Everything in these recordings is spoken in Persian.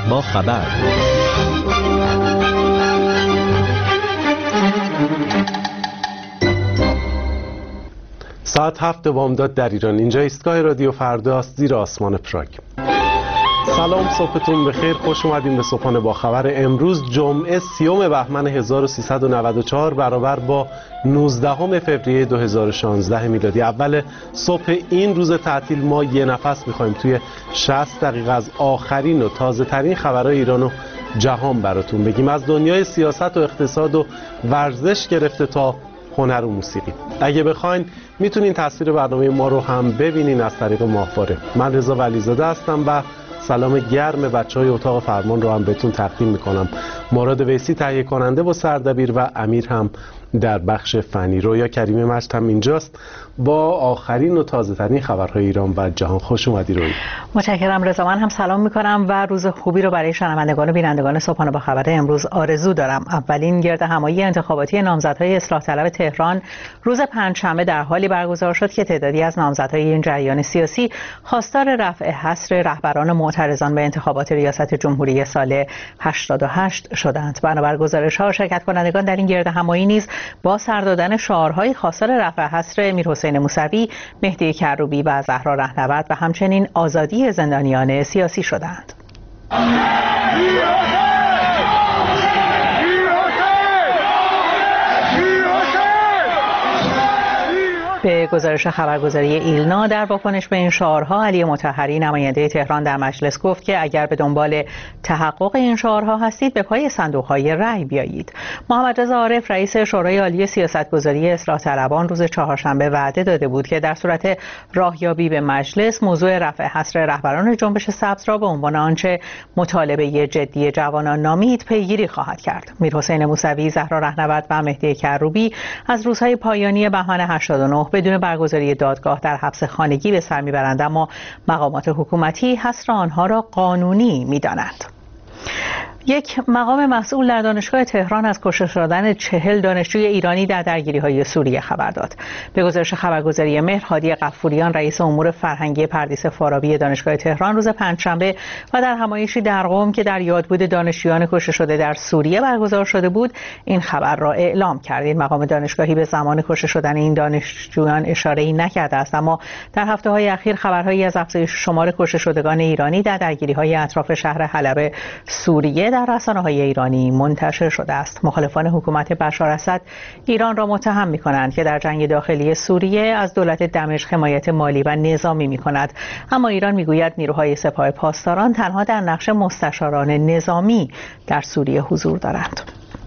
با خبر. ساعت 7 بامداد در ایران. اینجا ایستگاه رادیو فردا است، زیر آسمان پراگ. سلام، صبحتون بخیر. خوش اومدین به صبحانه با خبر امروز جمعه 30 بهمن 1394 برابر با 19 فوریه 2016 میلادی. اول صبح این روز تعطیل ما یه نفس میخوایم توی 60 دقیقه از آخرین و تازه ترین خبرهای ایران و جهان براتون بگیم، از دنیای سیاست و اقتصاد و ورزش گرفته تا هنر و موسیقی. اگه بخواین میتونین تصویر برنامه ما رو هم ببینین از طریق ماهواره. من رضا ولیزاده هستم و سلام گرم بچهای اتاق فرمان رو هم بهتون تقدیم میکنم. مراد ویسی تهیه کننده و سردبیر و امیر هم در بخش فنی. رویا کریمی مجد هم اینجاست با آخرین و تازه ترین خبرهای ایران و جهان. خوش اومدی روی. متشکرم رضا. من هم سلام میکنم و روز خوبی رو برای شنوندگان و بینندگان صبحانه با خبر امروز آرزو دارم. اولین گردهمایی انتخاباتی نامزدهای اصلاح طلب تهران روز پنجشنبه در حالی برگزار شد که تعدادی از نامزدهای این جریان سیاسی خواستار رفع حصر رهبران معترضان به انتخابات ریاست جمهوری سال 88 شدند. بنابر گزارش‌ها شرکت کنندگان در این گردهمایی نیز با سر دادن شعارهای خواستار رفع حصر میرحسین موسوی، مهدی کروبی و زهرا رهنورد و همچنین آزادی زندانیان سیاسی شدند. به گزارش خبرگزاری ایلنا در واکنش به این شعارها، علی مطهری نماینده تهران در مجلس گفت که اگر به دنبال تحقق این شعارها هستید به پای صندوق‌های رأی بیایید. محمد رضا عارف رئیس شورای عالی سیاستگذاری اصلاح طلبان روز چهارشنبه وعده داده بود که در صورت راهیابی به مجلس موضوع رفع حصر رهبران جنبش سبز را به عنوان آنچه مطالبه جدی جوانان نامید پیگیری خواهد کرد. میرحسین موسوی، زهرا رهنورد و مهدی کروبی از روزهای پایانی بهمن 89 بدون برگزاری دادگاه در حبس خانگی به سر میبرند، اما مقامات حکومتی حصر آنها را قانونی می‌دانند. یک مقام مسئول در دانشگاه تهران از کشته شدن 40 دانشجوی ایرانی در درگیری‌های سوریه خبر داد. به گزارش خبرگزاری مهر، هادی غفوریان رئیس امور فرهنگی پردیس فارابی دانشگاه تهران روز پنجشنبه و در همایشی در قم که در یادبود دانشجویان کشته شده در سوریه برگزار شده بود این خبر را اعلام کرد. این مقام دانشگاهی به زمان کشته شدن این دانشجویان اشاره‌ای نکرده است، اما در هفته‌های اخیر خبرهایی از افزایش شمار کشته شدگان ایرانی در درگیری‌های اطراف شهر حلب سوریه در رسانه‌های ایرانی منتشر شده است. مخالفان حکومت بشار اسد ایران را متهم می‌کنند که در جنگ داخلی سوریه از دولت دمشق حمایت مالی و نظامی می‌کند، اما ایران می‌گوید نیروهای سپاه پاسداران تنها در نقش مستشاران نظامی در سوریه حضور دارند.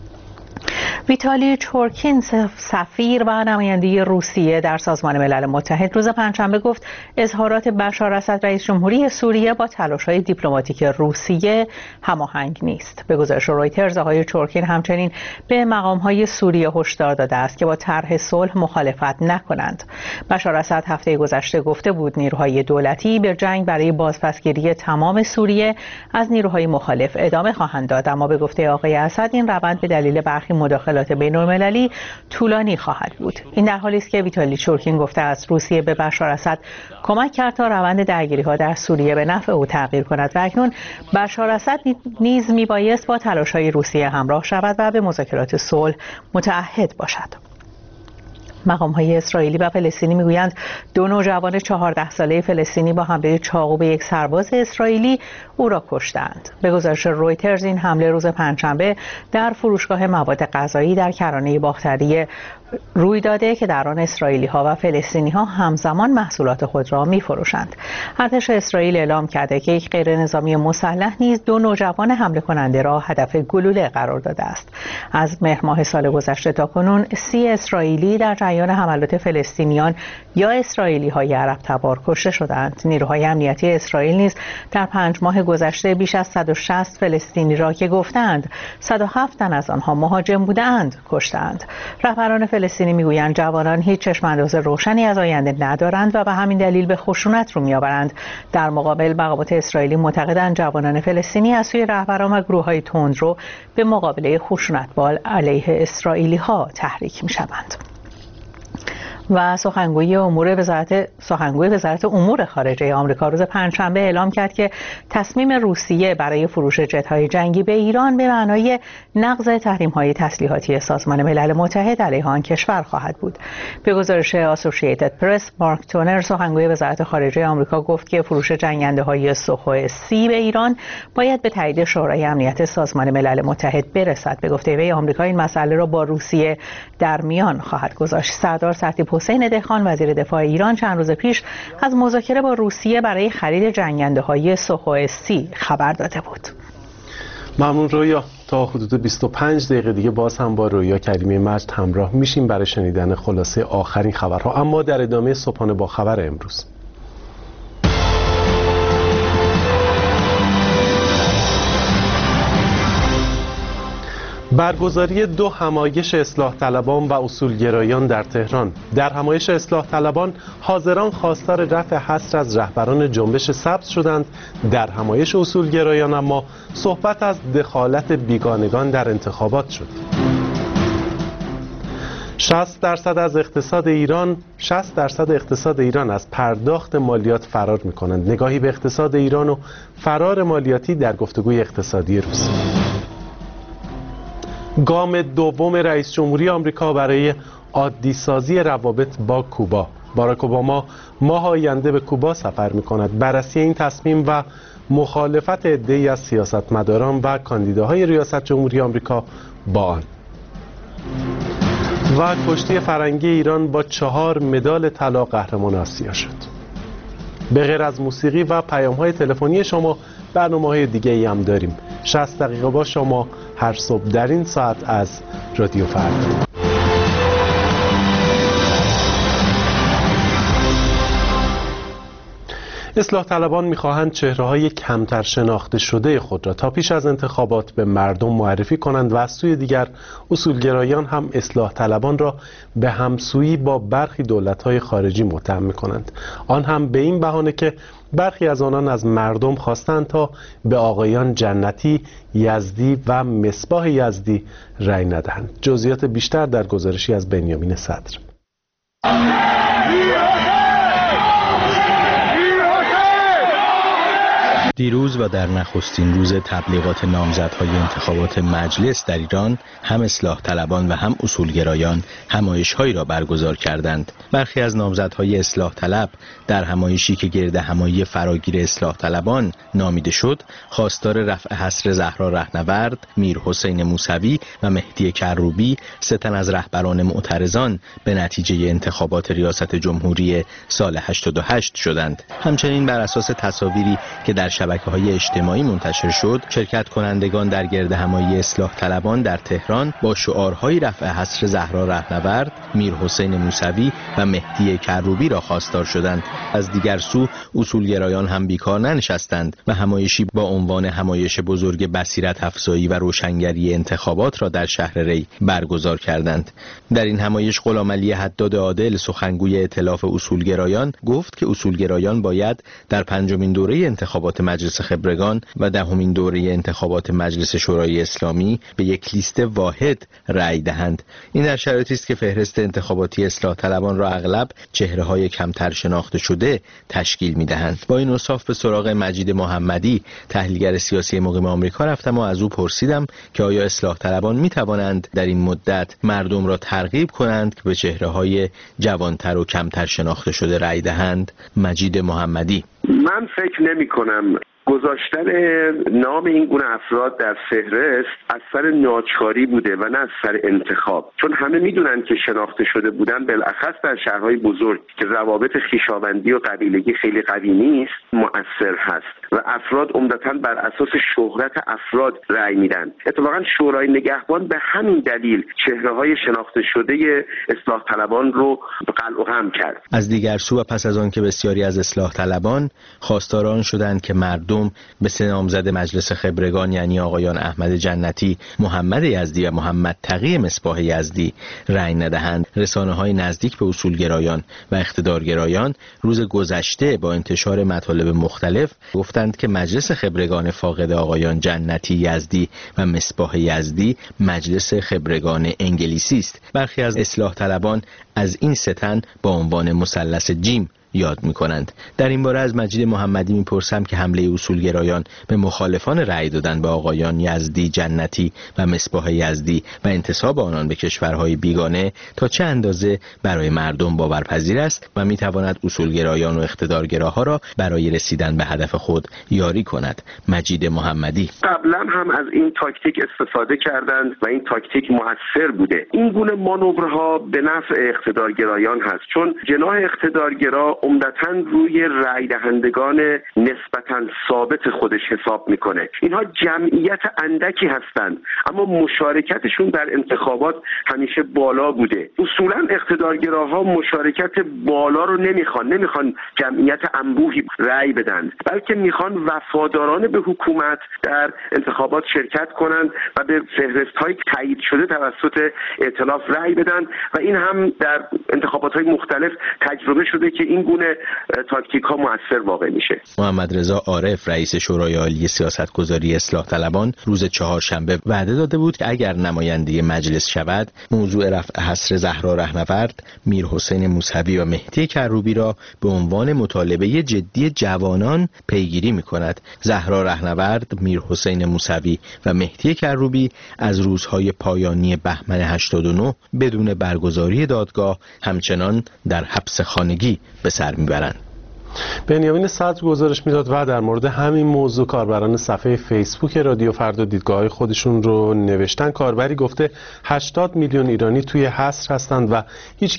ویتالی چورکین، سفیر و نماینده روسیه در سازمان ملل متحد، روز پنجشنبه گفت اظهارات بشار اسد رئیس جمهوری سوریه با تلاش‌های دیپلماتیک روسیه هماهنگ نیست. به گزارش رویترز آقای چورکین همچنین به مقام‌های سوریه هشدار داده است که با طرح صلح مخالفت نکنند. بشار اسد هفته گذشته گفته بود نیروهای دولتی به جنگ برای بازپسگیری تمام سوریه از نیروهای مخالف ادامه خواهند داد، اما به گفته آقای اسد این روند به دلیل برخی مداخلات بین‌المللی طولانی خواهد بود. این در حالی است که ویتالی چورکین گفته است روسیه به بشار اسد کمک کرد تا روند درگیری‌ها در سوریه به نفع او تغییر کند و اکنون بشار اسد نیز میبایست با تلاش‌های روسیه همراه شود و به مذاکرات صلح متعهد باشد. مقام‌های اسرائیلی و فلسطینی میگویند 2 نوجوان 14 ساله فلسطینی با حمله چاقو به یک سرباز اسرائیلی او را کشتند. به گزارش رویترز این حمله روز پنجشنبه در فروشگاه مواد غذایی در کرانه باختری روی داده که در آن اسرائیلی‌ها و فلسطینی‌ها همزمان محصولات خود را می‌فروشند. ارتش اسرائیل اعلام کرده که یک غیرنظامی مسلح نیز 2 نوجوان حمله کننده را هدف گلوله قرار داده است. از مهر ماه سال گذشته تا کنون 30 اسرائیلی در جریان حملات فلسطینیان یا اسرائیلی‌های عرب تبار کشته شدند. نیروهای امنیتی اسرائیل نیز در 5 ماه گذشته بیش از 160 فلسطینی را که گفتند 107 تن از آنها مهاجم بودند کشتند. رهبران فلسطینی میگویند جوانان هیچ چشم‌انداز روشنی از آینده ندارند و به همین دلیل به خشونت رو میآورند. در مقابل مقامات اسرائیلی معتقدند جوانان فلسطینی از سوی رهبران و گروه‌های تندرو به مقابله خشونت‌بار علیه اسرائیلی‌ها تحریک می‌شوند. و سخنگوی وزارت امور خارجه آمریکا روز پنجشنبه اعلام کرد که تصمیم روسیه برای فروش جت‌های جنگی به ایران به معنای نقض تحریم‌های تسلیحاتی سازمان ملل متحد علیه آن کشور خواهد بود. به گزارش آسوشییتد پرس، مارک تونر سخنگوی وزارت خارجه آمریکا گفت که فروش جنگنده‌های سوخوی 30 به ایران باید به تایید شورای امنیت سازمان ملل متحد برسد. به گفته وی آمریکا این مسئله را با روسیه در میان خواهد گذاشت. سردار سرتیپ حسین دهخان وزیر دفاع ایران چند روز پیش از مذاکره با روسیه برای خرید جنگنده‌های سوخوی 30 خبر داده بود. ممنون رویا. تا حدود 25 دقیقه دیگه باز هم با رویا کریمی مجد همراه میشیم برای شنیدن خلاصه آخرین خبرها، اما در ادامه صبحانه با خبر امروز. برگزاری 2 همایش اصلاح طلبان و اصولگرایان در تهران. در همایش اصلاح طلبان حاضران خواستار رفع حصر از رهبران جنبش سبز شدند. در همایش اصولگرایان اما صحبت از دخالت بیگانگان در انتخابات شد. 60% از اقتصاد ایران از پرداخت مالیات فرار می‌کنند. نگاهی به اقتصاد ایران و فرار مالیاتی در گفتگوی اقتصادی روز. گام دوم رئیس جمهوری آمریکا برای عادی‌سازی روابط با کوبا. باراک اوباما ماه آینده به کوبا سفر می‌کند. بررسی این تصمیم و مخالفت عده‌ای از سیاستمداران و کاندیداهای ریاست جمهوری آمریکا با آن. و کشتی فرنگی ایران با 4 مدال طلا قهرمان آسیا شد. به غیر از موسیقی و پیام‌های تلفنی شما برنامه‌های دیگه‌ای هم داریم. 60 دقیقه با شما هر صبح در این ساعت از رادیو فردا. اصلاح طلبان می‌خواهند چهره‌های کمتر شناخته شده خود را تا پیش از انتخابات به مردم معرفی کنند و از سوی دیگر اصولگرایان هم اصلاح طلبان را به همسویی با برخی دولت‌های خارجی متهم می‌کنند. آن هم به این بهانه که برخی از آنان از مردم خواستند تا به آقایان جنتی، یزدی و مصباح یزدی رأی ندهند. جزئیات بیشتر در گزارشی از بنیامین صدر. دیروز و در نخستین روز تبلیغات نامزدهای انتخابات مجلس در ایران هم اصلاح طلبان و هم اصولگرایان همایش‌هایی را برگزار کردند. برخی از نامزدهای اصلاح طلب در همایشی که گرد همایی فراگیر اصلاح طلبان نامیده شد، خواستار رفع حصر زهرا رهنورد، میر حسین موسوی و مهدی کروبی، 3 تن از رهبران معترضان به نتیجه انتخابات ریاست جمهوری سال 88 شدند. همچنین بر اساس تصاویری که در شبکه‌های اجتماعی منتشر شد، شرکت کنندگان در گرد همایی اصلاح طلبان در تهران با شعارهای رفع حصر زهرا رهنورد، میر حسین موسوی و مهدی کروبی را خواستار شدند. از دیگر سو اصولگرایان هم بیکار ننشستند و همایشی با عنوان همایش بزرگ بصیرت افزایی و روشنگری انتخابات را در شهر ری برگزار کردند. در این همایش غلامعلی حداد عادل، سخنگوی ائتلاف اصولگرایان، گفت که اصولگرایان باید در 5مین دوره انتخابات مجلس خبرگان و 10مین دوره انتخابات مجلس شورای اسلامی به یک لیست واحد رأی دهند. این در شرایطی است که فهرست انتخاباتی اصلاح طلبان را اغلب چهره‌های کمتر شناخته شده تشکیل می‌دهند. با این اوصاف به سراغ مجید محمدی، تحلیلگر سیاسی مقیم آمریکا رفتم و از او پرسیدم که آیا اصلاح طلبان می‌توانند در این مدت مردم را ترغیب کنند که به چهره‌های جوانتر و کمتر شناخته شده رأی دهند؟ مجید محمدی: من فکر نمی‌کنم گذاشتن نام این گونه افراد در فهرست از سر ناچاری بوده و نه از سر انتخاب، چون همه میدونن که شناخته شده بودن بالاخص در شهرهای بزرگ که روابط خویشاوندی و قبیلگی خیلی قوی نیست مؤثر هست و افراد عمدتاً بر اساس شهرت افراد رأی میدن. اتفاقا شورای نگهبان به همین دلیل چهره‌های شناخته شده اصلاح طلبان رو قلع و هم کرد. از دیگر سو و پس از آن که بسیاری از اصلاح طلبان خواستاران شدند که مردم مردم به 3 نامزد مجلس خبرگان یعنی آقایان احمد جنتی، محمد یزدی و محمد تقی مصباح یزدی رأی ندهند، رسانه‌های نزدیک به اصولگرایان و اقتدارگرایان روز گذشته با انتشار مطالب مختلف گفتند که مجلس خبرگان فاقد آقایان جنتی، یزدی و مصباح یزدی مجلس خبرگان انگلیسی است. برخی از اصلاح طلبان از این 3 تن با عنوان مثلث جیم یاد می‌کنند. در این باره از مجید محمدی می‌پرسم که حمله اصولگرایان به مخالفان رأی دادن به آقایان یزدی، جنتی و مصباح یزدی و انتساب آنان به کشورهای بیگانه تا چه اندازه برای مردم باورپذیر است و می‌تواند اصولگرایان و اقتدارگراها را برای رسیدن به هدف خود یاری کند. مجید محمدی: قبلا هم از این تاکتیک استفاده کردند و این تاکتیک موثر بوده. این گونه مانورها به نفع اقتدارگرایان هست، چون جناح اقتدارگرا عمدتاً روی رأی دهندگان نسبتاً ثابت خودش حساب میکنه. اینها جمعیت اندکی هستند اما مشارکتشون در انتخابات همیشه بالا بوده. اصولاً اقتدارگراها مشارکت بالا رو نمیخوان جمعیت انبوهی رأی بدن، بلکه میخوان وفاداران به حکومت در انتخابات شرکت کنند و به فهرست‌های تایید شده توسط ائتلاف رأی بدن و این هم در انتخابات‌های مختلف تجربه شده که این گونه تاکتیک‌ها موثر واقع میشه. محمد رضا عارف رئیس شورای عالی سیاستگذاری اصلاح طلبان روز 4 شنبه وعده داده بود که اگر نماینده مجلس شود موضوع رفع حصر زهرا رهنورد، میرحسین موسوی و مهدی کروبی را به عنوان مطالبه جدی جوانان پیگیری می‌کند. زهرا رهنورد، میرحسین موسوی و مهدی کروبی از روزهای پایانی بهمن 89 بدون برگزاری دادگاه همچنان در حبس خانگی به سر میبرند. بنیامین صدر گزارش میداد و در مورد همین موضوع کاربران صفحه فیسبوک رادیو فردا دیدگاه‌های خودشون رو نوشتن. کاربری گفته 80 میلیون ایرانی توی حصر هستند و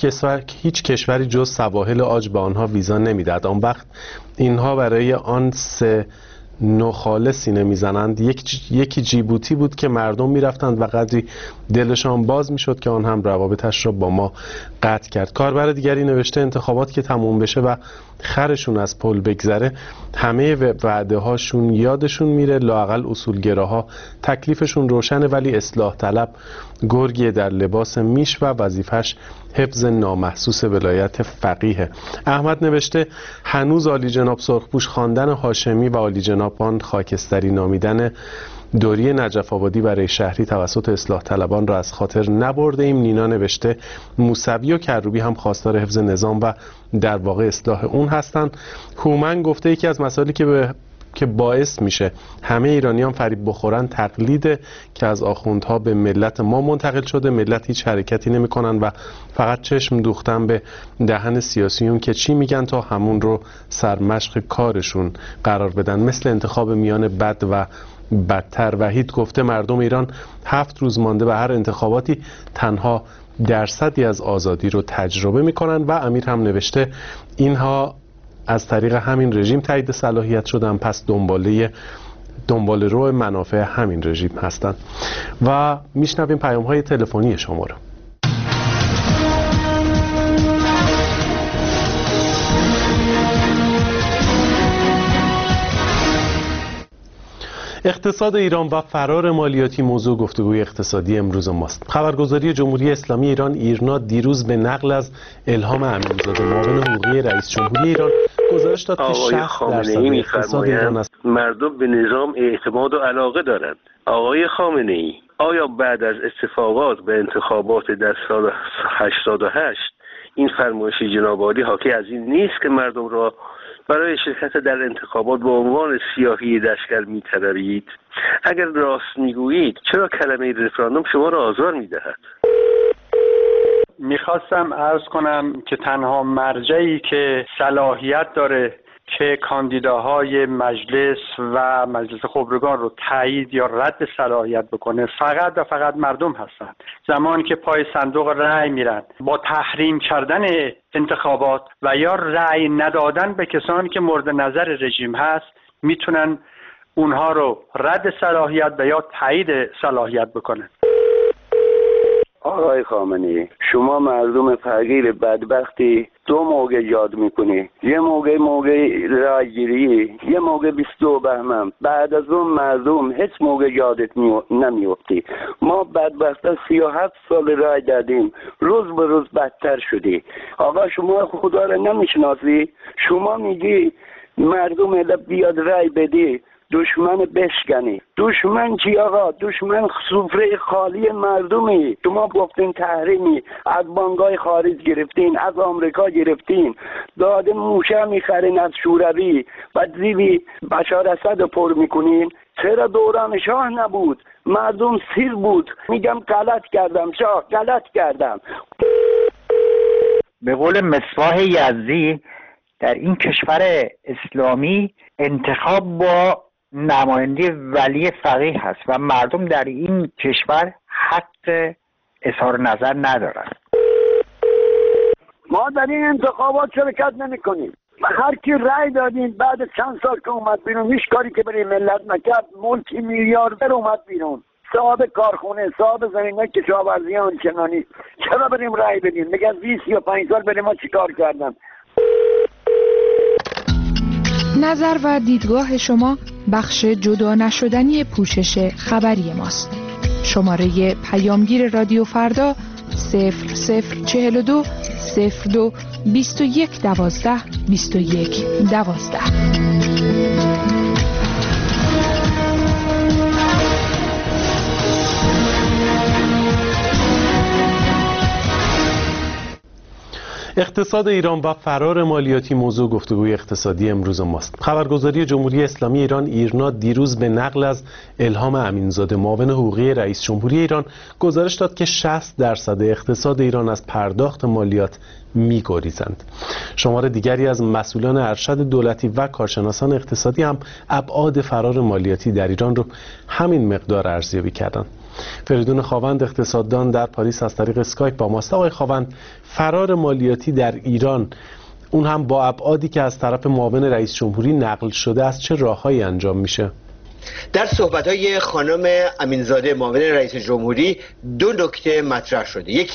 هیچ کشوری جز سواحل عاج به آنها ویزا نمیدهد. آن وقت اینها برای آن 3 نخاله سینه میزنند. یکی جیبوتی بود که مردم میرفتند و قدری دلشان باز میشد که آن هم روابطش را با ما قطع کرد. کاربر دیگری نوشته انتخابات که تموم بشه و خرشون از پل بگذره همه وعده هاشون یادشون میره، لااقل اصولگراها تکلیفشون روشنه ولی اصلاح طلب گرگی در لباس میش و وظیفش حفظ نامحسوس ولایت فقیه. احمد نوشته هنوز عالی جناب سرخپوش خواندن هاشمی و عالی جنابان خاکستری نامیدن دوری نجف آبادی برای شهری توسط اصلاح طلبان را از خاطر نبرده ایم. نینا نوشته موسوی و کروبی هم خواستار حفظ نظام و در واقع اصلاح اون هستند. هومن گفته یکی از مسائلی که باعث میشه همه ایرانیان فریب بخورن تقلید که از آخوندها به ملت ما منتقل شده. ملت هیچ حرکتی نمیکنن و فقط چشم دوختن به دهن سیاسیون که چی میگن تا همون رو سرمشق کارشون قرار بدن، مثل انتخاب میان بد و بدتر. وحید گفته مردم ایران 7 روز مانده به هر انتخاباتی تنها درصدی از آزادی رو تجربه میکنن. و امیر هم نوشته اینها از طریق همین رژیم تایید صلاحیت شدن، پس دنبال رو منافع همین رژیم هستند. و میشنویم پیام های تلفنی شما رو. اقتصاد ایران و فرار مالیاتی موضوع گفتگوی اقتصادی امروز ماست. خبرگزاری جمهوری اسلامی ایران ایرنا دیروز به نقل از الهام امینزاده معاون حقوقی رئیس جمهوری ایران گزارش داد که 60% اقتصاد ایران است. مردم به نظام اعتماد و علاقه دارند. آقای خامنه‌ای آیا بعد از اتفاقات به انتخابات در سال 88 این فرمایش جناب عالی حاکی از این نیست که مردم را برای شرکت در انتخابات به عنوان سیاهی دشکل می‌طلبید؟ اگر راست میگویید چرا کلمه رفراندوم شما را آزار می‌دهد؟ میخواستم عرض کنم که تنها مرجعی که صلاحیت داره که کاندیداهای مجلس و مجلس خبرگان رو تایید یا رد صلاحیت بکنه فقط و فقط مردم هستند. زمانی که پای صندوق رأی میرن با تحریم کردن انتخابات و یا رأی ندادن به کسانی که مورد نظر رژیم هست میتونن اونها رو رد صلاحیت و یا تایید صلاحیت بکنن. آقای خامنه‌ای، شما مردم فقیر بدبختی دو موقع یاد میکنی. یه موقع رایگیری، یه موقع 22 بهمن. بعد از اون مردم هیچ موقع یادت نمیفتی. ما بدبختا 37 سال رای دادیم، روز به روز بدتر شدی. آقا شما خدا را نمیشناسی؟ شما میگی مردم بیاد رای بدی، دشمن بشکنی. دشمن چی آقا؟ دشمن سفره خالی مردمی. شما گفتین تحریمی، از بانک‌های خارج گرفتین، از آمریکا گرفتین، داده موشه میخرین از شوروی، بعد زیوی بشار اسد پر میکنین. چرا دوران شاه نبود؟ مردم سیر بود. میگم غلط کردم شاه، غلط کردم. به قول مصباح یزدی، در این کشور اسلامی انتخاب با نماینده ولی فقیه هست و مردم در این کشور حق اظهار نظر ندارند. ما در این انتخابات شرکت نمی کنیم. هر کی رأی دادیم بعد چند سال که اومد بیرون هیچ کاری که برای ملت نکرد، ملکی میلیاردر اومد بیرون، صاحب کارخونه، صاحب زمینه کشاورزی آنچنانی. چرا بریم رأی بدیم؟ میگن 20 یا 5 سال بریم ما چیکار کردن؟ نظر و دیدگاه شما بخش جدا نشدنی پوشش خبری ماست. شماره پیامگیر رادیو فردا 0042 02 21 12 21 12. اقتصاد ایران و فرار مالیاتی موضوع گفتگوی اقتصادی امروز ماست. خبرگزاری جمهوری اسلامی ایران ایرنا دیروز به نقل از الهام امینزاده معاون حقوقی رئیس جمهوری ایران گزارش داد که 60% اقتصاد ایران از پرداخت مالیات می‌گریزند. شمار دیگری از مسئولان ارشد دولتی و کارشناسان اقتصادی هم ابعاد فرار مالیاتی در ایران رو همین مقدار ارزیابی کردند. فریدون خاوند اقتصاددان در پاریس از طریق اسکایپ با ماست. آقای خاوند، فرار مالیاتی در ایران، اون هم با ابعادی که از طرف معاون رئیس جمهوری نقل شده است، چه راههایی انجام میشه؟ در صحبت‌های خانم امینزاده معاون رئیس جمهوری دو نکته مطرح شده. یکی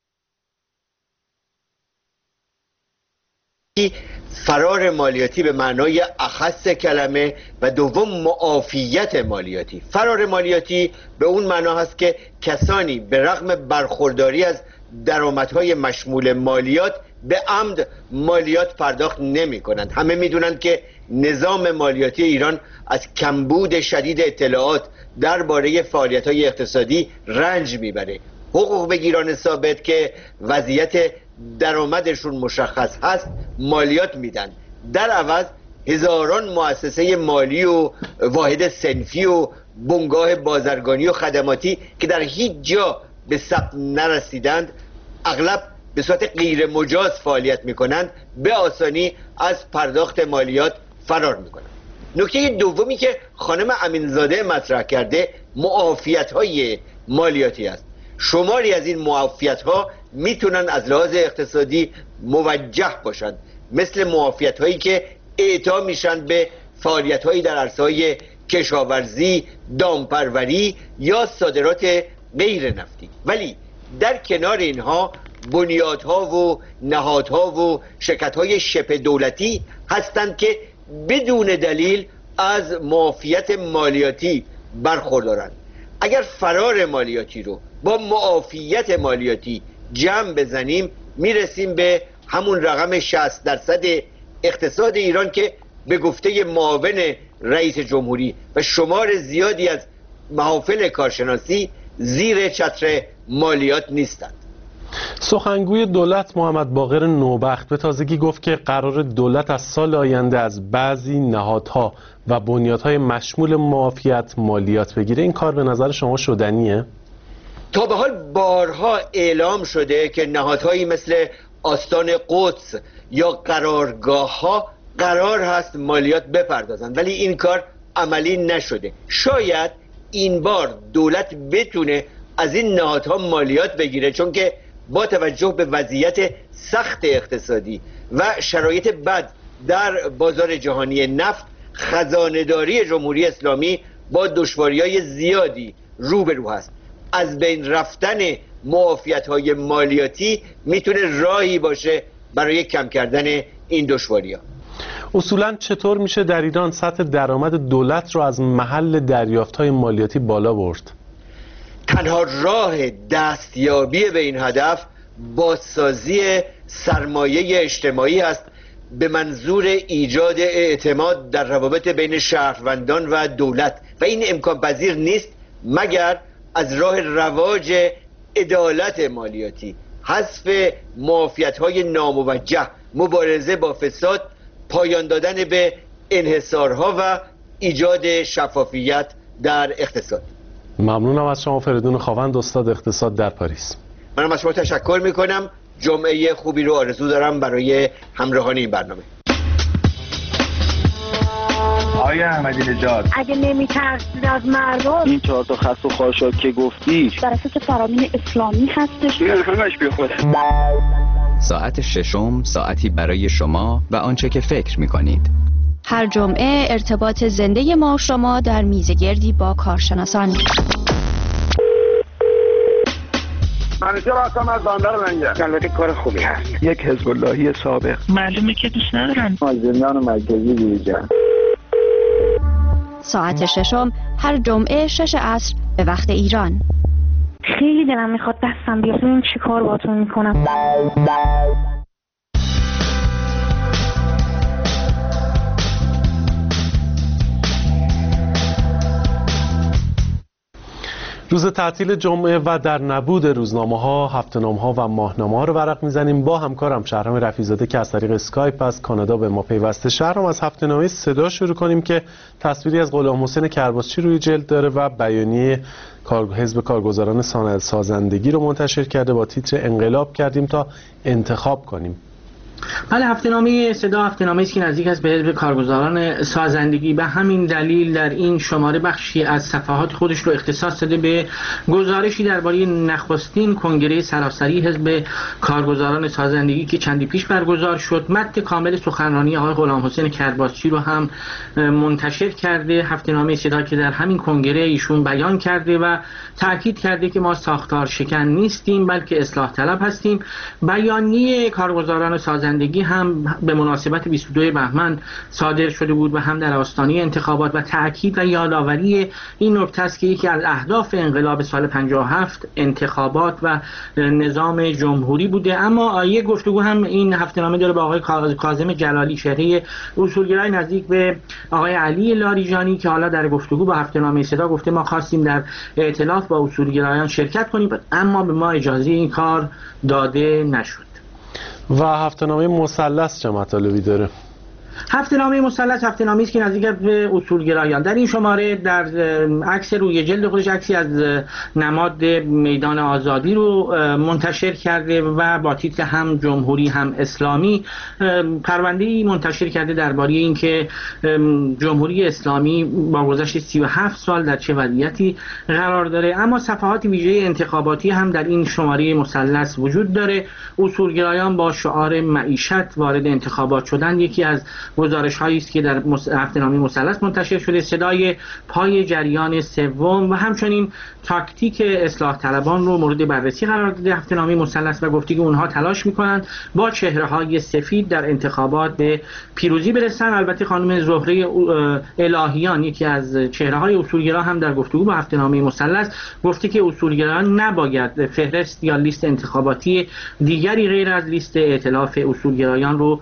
فرار مالیاتی به معنای اخص کلمه و دوم معافیت مالیاتی. فرار مالیاتی به اون معنا هست که کسانی به رغم برخورداری از درآمدهای مشمول مالیات به عمد مالیات پرداخت نمی کنند. همه می دونند که نظام مالیاتی ایران از کمبود شدید اطلاعات درباره فعالیت‌های اقتصادی رنج میبره. حقوق بگیران ثابت که وضعیت درآمدشون مشخص هست مالیات میدن، در عوض هزاران مؤسسه مالی و واحد صنفی و بنگاه بازرگانی و خدماتی که در هیچ جا به ثبت نرسیدند، اغلب به صورت غیر مجاز فعالیت میکنند، به آسانی از پرداخت مالیات فرار میکنند. نکته دومی که خانم امینزاده مطرح کرده معافیت‌های مالیاتی است. شماری از این معافیت‌ها میتونن از لحاظ اقتصادی موجه باشند، مثل معافیت‌هایی که اعطا میشن به فعالیت‌هایی در عرصه‌های کشاورزی، دامپروری یا صادرات غیر نفتی. ولی در کنار اینها بنیادها و نهادها و شرکت‌های شبه دولتی هستند که بدون دلیل از معافیت مالیاتی برخوردارند. اگر فرار مالیاتی رو با معافیت مالیاتی جمع بزنیم میرسیم به همون رقم 60% اقتصاد ایران که به گفته معاون رئیس جمهوری و شمار زیادی از محافل کارشناسی زیر چتر مالیات نیستند. سخنگوی دولت محمد باقر نوبخت به تازگی گفت که قرار دولت از سال آینده از بعضی نهادها و بنیادهای مشمول معافیت مالیات بگیره. این کار به نظر شما شدنیه؟ تا به حال بارها اعلام شده که نهادهایی مثل آستان قدس یا قرارگاه ها قرار هست مالیات بپردازند، ولی این کار عملی نشده. شاید این بار دولت بتونه از این نهادها مالیات بگیره، چون که با توجه به وضعیت سخت اقتصادی و شرایط بد در بازار جهانی نفت، خزانه‌داری جمهوری اسلامی با دشواری‌های زیادی روبرو است. از بین رفتن معافیت‌های مالیاتی میتونه راهی باشه برای کم کردن این دشواری‌ها. اصولاً چطور میشه در ایران سطح درآمد دولت رو از محل دریافت‌های مالیاتی بالا برد؟ تنها راه دستیابی به این هدف بازسازی سرمایه اجتماعی است به منظور ایجاد اعتماد در روابط بین شهروندان و دولت و این امکان پذیر نیست مگر از راه رواج عدالت مالیاتی، حذف معافیت‌های ناموجه، مبارزه با فساد، پایان دادن به انحصارها و ایجاد شفافیت در اقتصاد. ممنونم از شما فریدون خاوند، استاد اقتصاد در پاریس. منم از شما تشکر میکنم. جمعه خوبی رو آرزو دارم برای همراهان این برنامه. آقای احمدی نژاد، اگه نمی‌ترسید از مردم، این 4 تا خس و خاشاک که گفتی در اساس فرامین اسلامی هستش. همش بیخوده. ساعت ششم ساعتی برای شما و آنچه که فکر می‌کنید. هر جمعه ارتباط زنده ما و شما در میزگردی با کارشناسان. منیجر هستم از بندر لنگر. البته کار خوبی هست. یک حزب اللهی سابق. معلومه که دوست ندارن. از زندان مرکزی بیرون. ساعت ششم هر جمعه 6 عصر به وقت ایران. خیلی دلم میخواد دستم بیاد ببینم چی کار باهاتون میکنم. روز تعطیل جمعه و در نبود روزنامه‌ها، هفته‌نامه‌ها و ماهنامه‌ها رو ورق می‌زنیم با همکارم شهرام رفیع‌زاده که از طریق اسکایپ از کانادا به ما پیوسته. شهرام، از هفته‌نامه صدا شروع کنیم که تصویری از غلام حسین کرباسچی روی جلد داره و بیانیه حزب کارگزاران سازندگی رو منتشر کرده با تیتر انقلاب کردیم تا انتخاب کنیم. بله، هفته‌نامه صدا هفته‌نامه‌ای است که نزدیک است به حزب کارگزاران سازندگی. به همین دلیل در این شماره بخشی از صفحات خودش رو اختصاص داده به گزارشی درباره نخستین کنگره سراسری حزب کارگزاران سازندگی که چندی پیش برگزار شد. متن کامل سخنرانی آقای غلام حسین کرباسچی رو هم منتشر کرده هفته‌نامه صدا که در همین کنگره ایشون بیان کرده و تاکید کرده که ما ساختار شکن نیستیم بلکه اصلاح طلب هستیم. بیانیه کارگزاران سازندگی هم به مناسبت 22 بهمن صادر شده بود و هم در آستانه انتخابات و تأکید و یادآوری این نکته است که یکی از اهداف انقلاب سال 57 انتخابات و نظام جمهوری بوده. اما یک گفتگو هم این هفته‌نامه داره با آقای کاظم جلالی، چهره اصولگرای نزدیک به آقای علی لاریجانی، که حالا در گفتگو با هفته‌نامه صدا گفته ما خواستیم در ائتلاف با اصولگرایان شرکت کنیم اما به ما اجازه این کار داده نشد. و هفته‌نامه مثلث چه مطالبی داره؟ هفته‌نامه مثلث هفته‌نامه‌ای است که نزدیک به اصولگرایان. در این شماره در عکس روی جلد خودش عکسی از نماد میدان آزادی رو منتشر کرده و با تیتر هم جمهوری هم اسلامی پرونده‌ای منتشر کرده درباره اینکه جمهوری اسلامی با گذشت 37 سال در چه وضعیتی قرار داره. اما صفحات ویژه انتخاباتی هم در این شماره مثلث وجود داره. اصولگرایان با شعار معیشت وارد انتخابات شدن یکی از گزارش‌هایی است که در هفته‌نامه مثلث منتشر شده. صدای پای جریان سوم و همچنین تاکتیک اصلاح طلبان رو مورد بررسی قرار داده هفته‌نامه مثلث و گفته که اونها تلاش می‌کنند با چهره‌های سفید در انتخابات به پیروزی برسن. البته خانم زهره الهیان، یکی از چهره‌های اصولگرا، هم در گفتگو با هفته‌نامه مثلث گفته که اصولگرایان نباید فهرست یا لیست انتخاباتی دیگری غیر از لیست ائتلاف اصولگرایان رو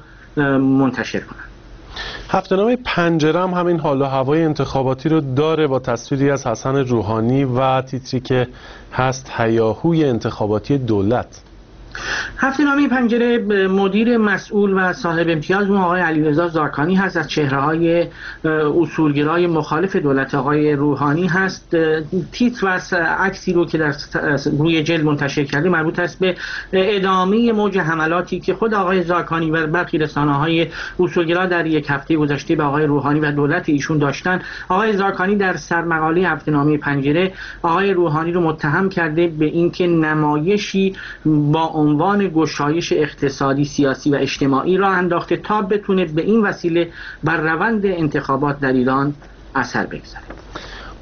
منتشر کنند. هفته‌نامه پنجره هم همین حال و هوای انتخاباتی رو داره با تصویری از حسن روحانی و تیتری که هست هیاهوی انتخاباتی دولت. هفته‌نامه پنجره مدیر مسئول و صاحب امتیاز آقای علیرضا زاکانی هست. از چهره‌های اصولگرای مخالف دولت آقای روحانی هست. تیتر و عکسی رو که در روی جلد منتشر کرده مربوط است به ادامه موج حملاتی که خود آقای زاکانی و برخی رسانه‌های اصولگرا در یک هفته گذشته به آقای روحانی و دولت ایشون داشتن. آقای زاکانی در سرمقاله هفته‌نامه پنجره آقای روحانی رو متهم کرده به اینکه نمایشی با عنوان گشایش اقتصادی، سیاسی و اجتماعی را انداخته تا بتونه به این وسیله بر روند انتخابات در ایران اثر بگذاره.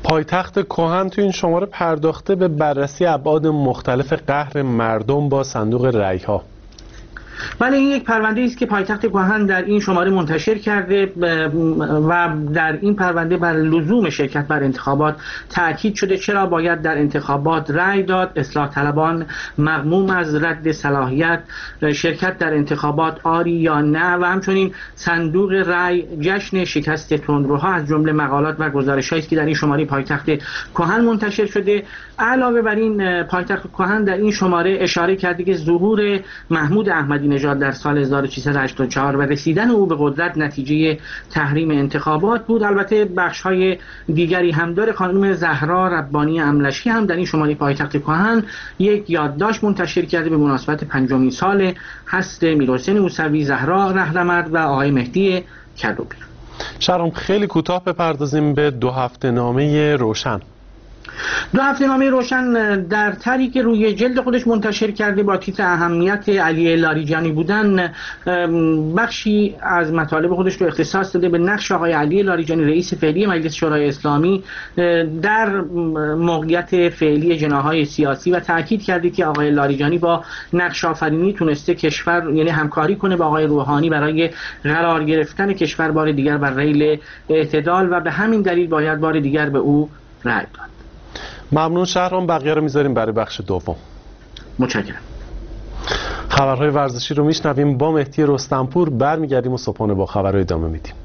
پایتخت کهن تو این شماره پرداخته به بررسی ابعاد مختلف قهر مردم با صندوق رأی‌ها. ولی این یک پرونده است که پایتخت کهن در این شماره منتشر کرده و در این پرونده بر لزوم شرکت بر انتخابات تاکید شده. چرا باید در انتخابات رأی داد؟ اصلاح طلبان مغموم از رد صلاحیت شرکت در انتخابات آری یا نه، و همچنین صندوق رأی جشن شکست تندروها از جمله مقالات و گزارش‌هایی است که در این شماره پایتخت کهن منتشر شده. علاوه بر این، پایتخت کهن در این شماره اشاره کرده که ظهور محمود احمدی نژاد در سال 1384 و رسیدن او به قدرت نتیجه تحریم انتخابات بود. البته بخش‌های دیگری هم داره. خانم زهرا ربانی املشی هم در این شماره پایتخت کهن یک یادداشت منتشر کرده به مناسبت 50مین سال هست میرحسین موسوی، زهرا رهنورد و آقای مهدی کدوبی. شهرام خیلی کوتاه بپردازیم به 2 هفته نامه روشن. 2 هفته نامه روشن در طرحی که روی جلد خودش منتشر کرده با تیتر اهمیت علی لاریجانی بودن، بخشی از مطالب خودش رو اختصاص داده به نقش آقای علی لاریجانی رئیس فعلی مجلس شورای اسلامی در موقعیت فعلی جناح‌های سیاسی و تاکید کرده که آقای لاریجانی با نقش آفرینی تونسته کشور، یعنی همکاری کنه با آقای روحانی برای قرار گرفتن کشور بار دیگر بر ریل اعتدال و به همین دلیل باید بار دیگر به او رأی داد. ممنون شهرام، بقیه رو میذاریم برای بخش دوم. متشکرم. خبرهای ورزشی رو میشنویم با مهدی رستمپور، برمیگردیم و صبحانه با خبر رو ادامه میدیم.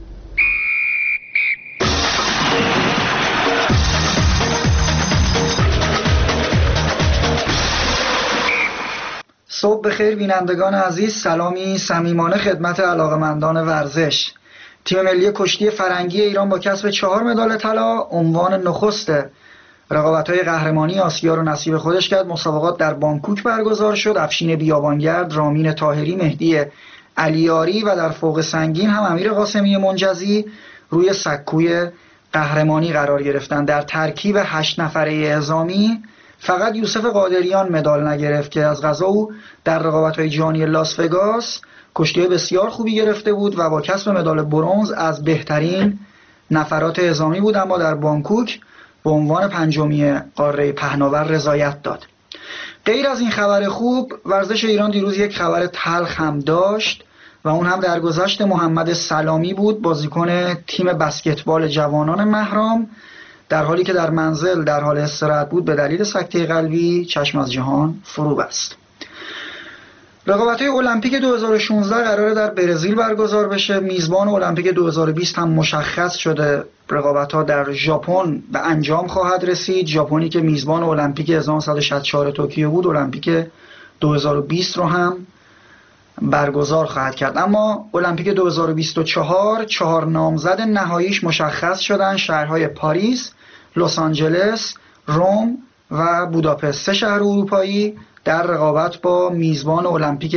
صبح بخیر بینندگان عزیز، سلامی صمیمانه خدمت علاقه‌مندان ورزش. تیم ملی کشتی فرنگی ایران با کسب 4 مدال طلا عنوان نخست رقابت‌های قهرمانی آسیا رو نصیب خودش کرد. مسابقات در بانکوک برگزار شد. افشین بیابانگرد، رامین طاهری، مهدی علیاری و در فوق سنگین هم امیر قاسمی منجزی روی سکوی قهرمانی قرار گرفتند. در ترکیب 8 نفره اعزامی فقط یوسف قادریان مدال نگرفت که از قضا او در رقابت‌های جهانی لاس وگاس کشتی بسیار خوبی گرفته بود و با کسب مدال برنز از بهترین نفرات اعزامی بود، اما در بانکوک به عنوان 5می قاره پهناور رضایت داد. غیر از این خبر خوب، ورزش ایران دیروز یک خبر تلخ هم داشت و اون هم درگذشت محمد سلامی بود، بازیکن تیم بسکتبال جوانان مهرام. در حالی که در منزل در حال استراحت بود به دلیل سکته قلبی چشم از جهان فرو بست. رقابت‌های المپیک 2016 قراره در برزیل برگزار بشه. میزبان المپیک 2020 هم مشخص شده. رقابت‌ها در ژاپن به انجام خواهد رسید. ژاپنی که میزبان المپیک 1964 توکیو بود، المپیک 2020 رو هم برگزار خواهد کرد. اما المپیک 2024 4 نامزد نهاییش مشخص شدن: شهرهای پاریس، لس آنجلس، روم و بوداپست. 3 شهر اروپایی در رقابت با میزبان المپیک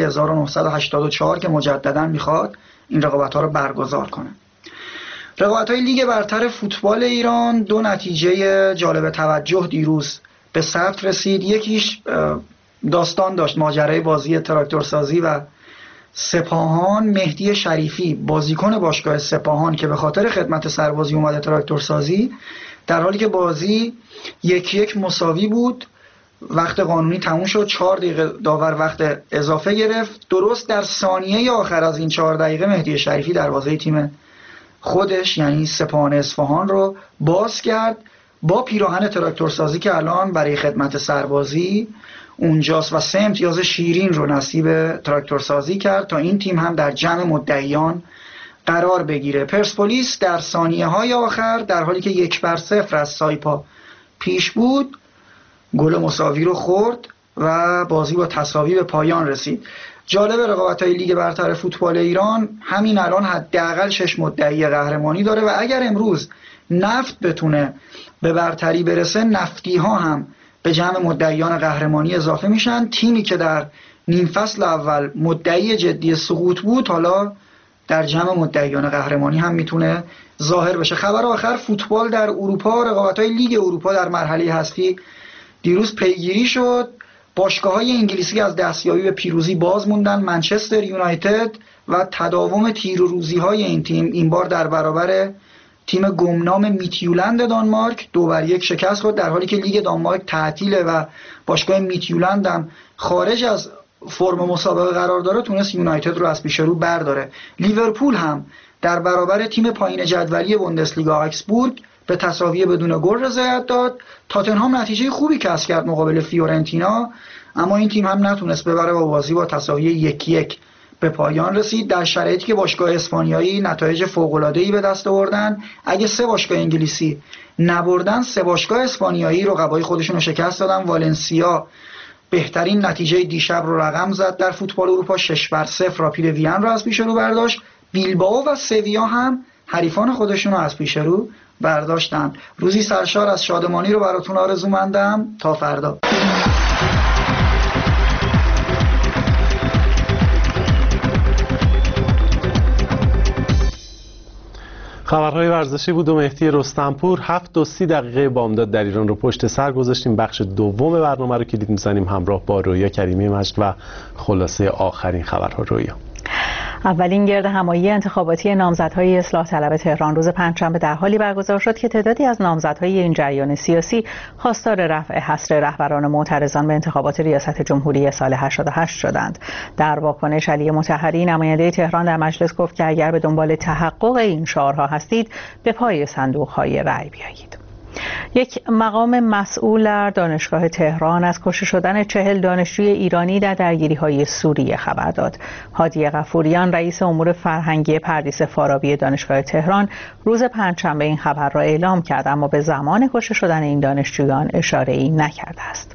1984 که مجددا میخواد این رقابت‌ها رو برگزار کنه. رقابت‌های لیگ برتر فوتبال ایران 2 نتیجه جالب توجه دیروز به ثبت رسید. یکیش داستان داشت، ماجرای بازی تراکتورسازی و سپاهان. مهدی شریفی بازیکن باشگاه سپاهان که به خاطر خدمت سربازی اومده تراکتورسازی، در حالی که بازی 1-1 مساوی بود، وقت قانونی تموم شد، 4 دقیقه داور وقت اضافه گرفت. درست در ثانیه آخر از این 4 دقیقه مهدی شریفی دروازه تیم خودش یعنی سپاهان اصفهان رو باز کرد با پیراهن تراکتورسازی که الان برای خدمت سربازی اونجاست و 3 امتیاز شیرین رو نصیب تراکتورسازی کرد تا این تیم هم در جمع مدعیان قرار بگیره. پرسپولیس در ثانیه‌های آخر در حالی که 1-0 از سایپا پیش بود گل مساوی رو خورد و بازی با تساوی به پایان رسید. جالب رقابت‌های لیگ برتر فوتبال ایران همین الان حداقل 6 مدعی قهرمانی داره و اگر امروز نفت بتونه به برتری برسه، نفتی ها هم به جمع مدعیان قهرمانی اضافه میشن. تیمی که در نیم فصل اول مدعی جدی سقوط بود حالا در جمع مدعیان قهرمانی هم میتونه ظاهر بشه. خبر آخر فوتبال در اروپا، رقابت‌های لیگ اروپا در مرحله حذفی دیروز پیگیری شد. باشگاه‌های انگلیسی از دستیابی به پیروزی باز موندن. منچستر یونایتد و تداوم تیروروزی‌های این تیم این بار در برابر تیم گمنام میتیولند دانمارک 2-1 شکست خورد، در حالی که لیگ دانمارک تعطیله و باشگاه میتیولند هم خارج از فرم مسابقه قرار داره، تونست یونایتد رو از پیش رو برداره. لیورپول هم در برابر تیم پایین جدولی بوندسلیگا آکسبورگ به تساوی بدون گل رضایت داد. تاتنهام نتیجه خوبی کسب کرد مقابل فیورنتینا، اما این تیم هم نتونست ببره و بازی با تساوی 1-1 به پایان رسید، در شرایطی که باشگاه اسپانیایی نتایج فوق‌العاده‌ای به دست آوردن. اگه 3 باشگاه انگلیسی نبردن، 3 باشگاه اسپانیایی رقبای خودشون رو شکست دادن. والنسیا بهترین نتیجه دیشب رو رقم زد در فوتبال اروپا، 6-0 راپید وین رو از پیش رو برداشت. بیلبائو و سویا هم حریفان خودشون رو از پیش رو برداشتن. روزی سرشار از شادمانی رو براتون آرزومندم. تا فردا. خبرهای ورزشی بود و مهدی رستمپور. 7:30 بامداد در ایران رو پشت سر گذاشتیم. بخش دوم برنامه رو کلید می‌زنیم همراه با رویا کریمی مجد و خلاصه آخرین خبرها. رویا، اولین گرد همایی انتخاباتی نامزدهای اصلاح طلب تهران روز پنجشنبه در حالی برگزار شد که تعدادی از نامزدهای این جریان سیاسی خواستار رفع حصر رهبران معترضان به انتخابات ریاست جمهوری سال 88 شدند. در واکنش علی مطهری نماینده تهران در مجلس گفت که اگر به دنبال تحقق این شعارها هستید به پای صندوق‌های رأی بیایید. یک مقام مسئول در دانشگاه تهران از کشته شدن 40 دانشجوی ایرانی در درگیری‌های سوریه خبر داد. هادی غفوریان رئیس امور فرهنگی پردیس فارابی دانشگاه تهران روز پنجشنبه این خبر را اعلام کرد، اما به زمان کشته شدن این دانشجویان اشاره‌ای نکرده است.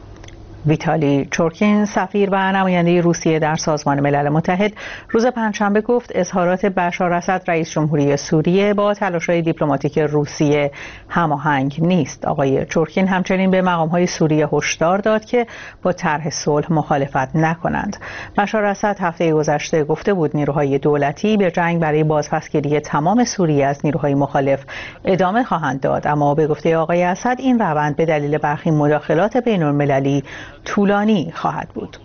ویتالی چورکین سفیر و نماینده روسیه در سازمان ملل متحد روز پنجشنبه گفت اظهارات بشار اسد رئیس جمهوری سوریه با تلاش‌های دیپلماتیک روسیه هماهنگ نیست. آقای چورکین همچنین به مقام‌های سوریه هشدار داد که با طرح صلح مخالفت نکنند. بشار اسد هفته گذشته گفته بود نیروهای دولتی به جنگ برای بازپسگیری تمام سوریه از نیروهای مخالف ادامه خواهند داد، اما به گفته آقای اسد این روند به دلیل برخی مداخلات بین‌المللی طولانی خواهد بود.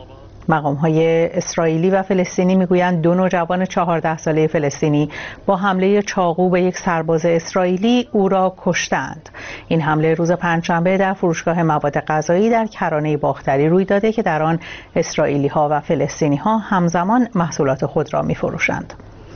مقام‌های اسرائیلی و فلسطینی میگویند 2 نوجوان 14 ساله فلسطینی با حمله چاقو به یک سرباز اسرائیلی او را کشتند. این حمله روز پنجشنبه در فروشگاه مواد غذایی در کرانه باختری روی داده که در آن اسرائیلی‌ها و فلسطینی‌ها همزمان محصولات خود را می‌فروشند.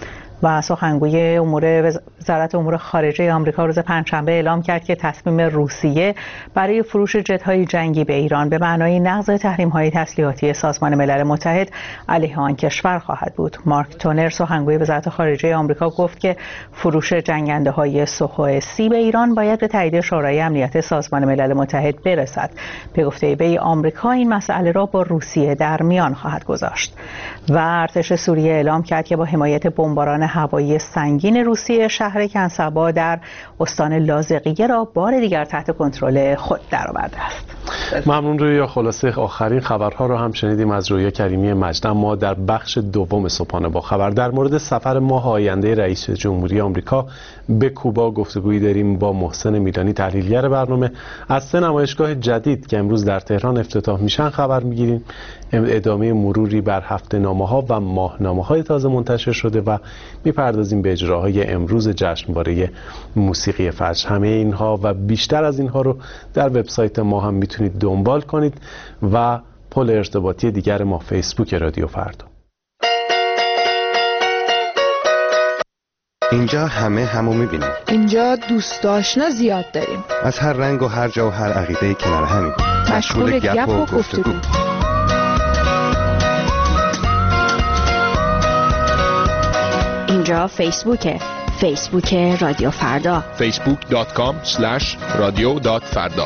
و سخنگوی وزارت امور خارجه آمریکا روز پنجشنبه اعلام کرد که تصمیم روسیه برای فروش جت‌های جنگی به ایران به معنای نقض تحریم‌های تسلیحاتی سازمان ملل متحد علیه آن کشور خواهد بود. مارک تونر سخنگوی وزارت خارجه آمریکا گفت که فروش جنگنده‌های سوخوی 30 به ایران باید به تایید شورای امنیت سازمان ملل متحد برسد. به گفته وی آمریکا این مسئله را با روسیه در میان خواهد گذاشت. و ارتش سوریه اعلام کرد که با حمایت بمباران هوایی سنگین روسیه شهر کنسبا در استان لاذقیه را بار دیگر تحت کنترل خود درآورده است. ممنون رویا. خلاصه آخرین خبرها رو هم شنیدیم از رویا کریمی مجد. ما در بخش دوم صبحانه با خبر در مورد سفر ماه آینده رئیس جمهوری آمریکا به کوبا گفتگویی داریم با محسن میلانی تحلیلگر برنامه. از 3 نمایشگاه جدید که امروز در تهران افتتاح میشن خبر میگیریم. ادامه مروری بر هفته‌نامه‌ها و ماهنامه‌های تازه منتشر شده و میپردازیم به اجراهای امروز جشنواره موسیقی فجر. همه اینها و بیشتر از اینها رو در وبسایت ما هم میتونید دنبال کنید و پل ارتباطی دیگر ما فیسبوک رادیو فردا. اینجا همو میبینیم. اینجا دوست آشنا زیاد داریم. از هر رنگ و هر جا و هر عقیده کنار همیم. مشغول گپ و گفتگو. اینجا فیسبوک رادیو فردا. facebook.com/radio.farda.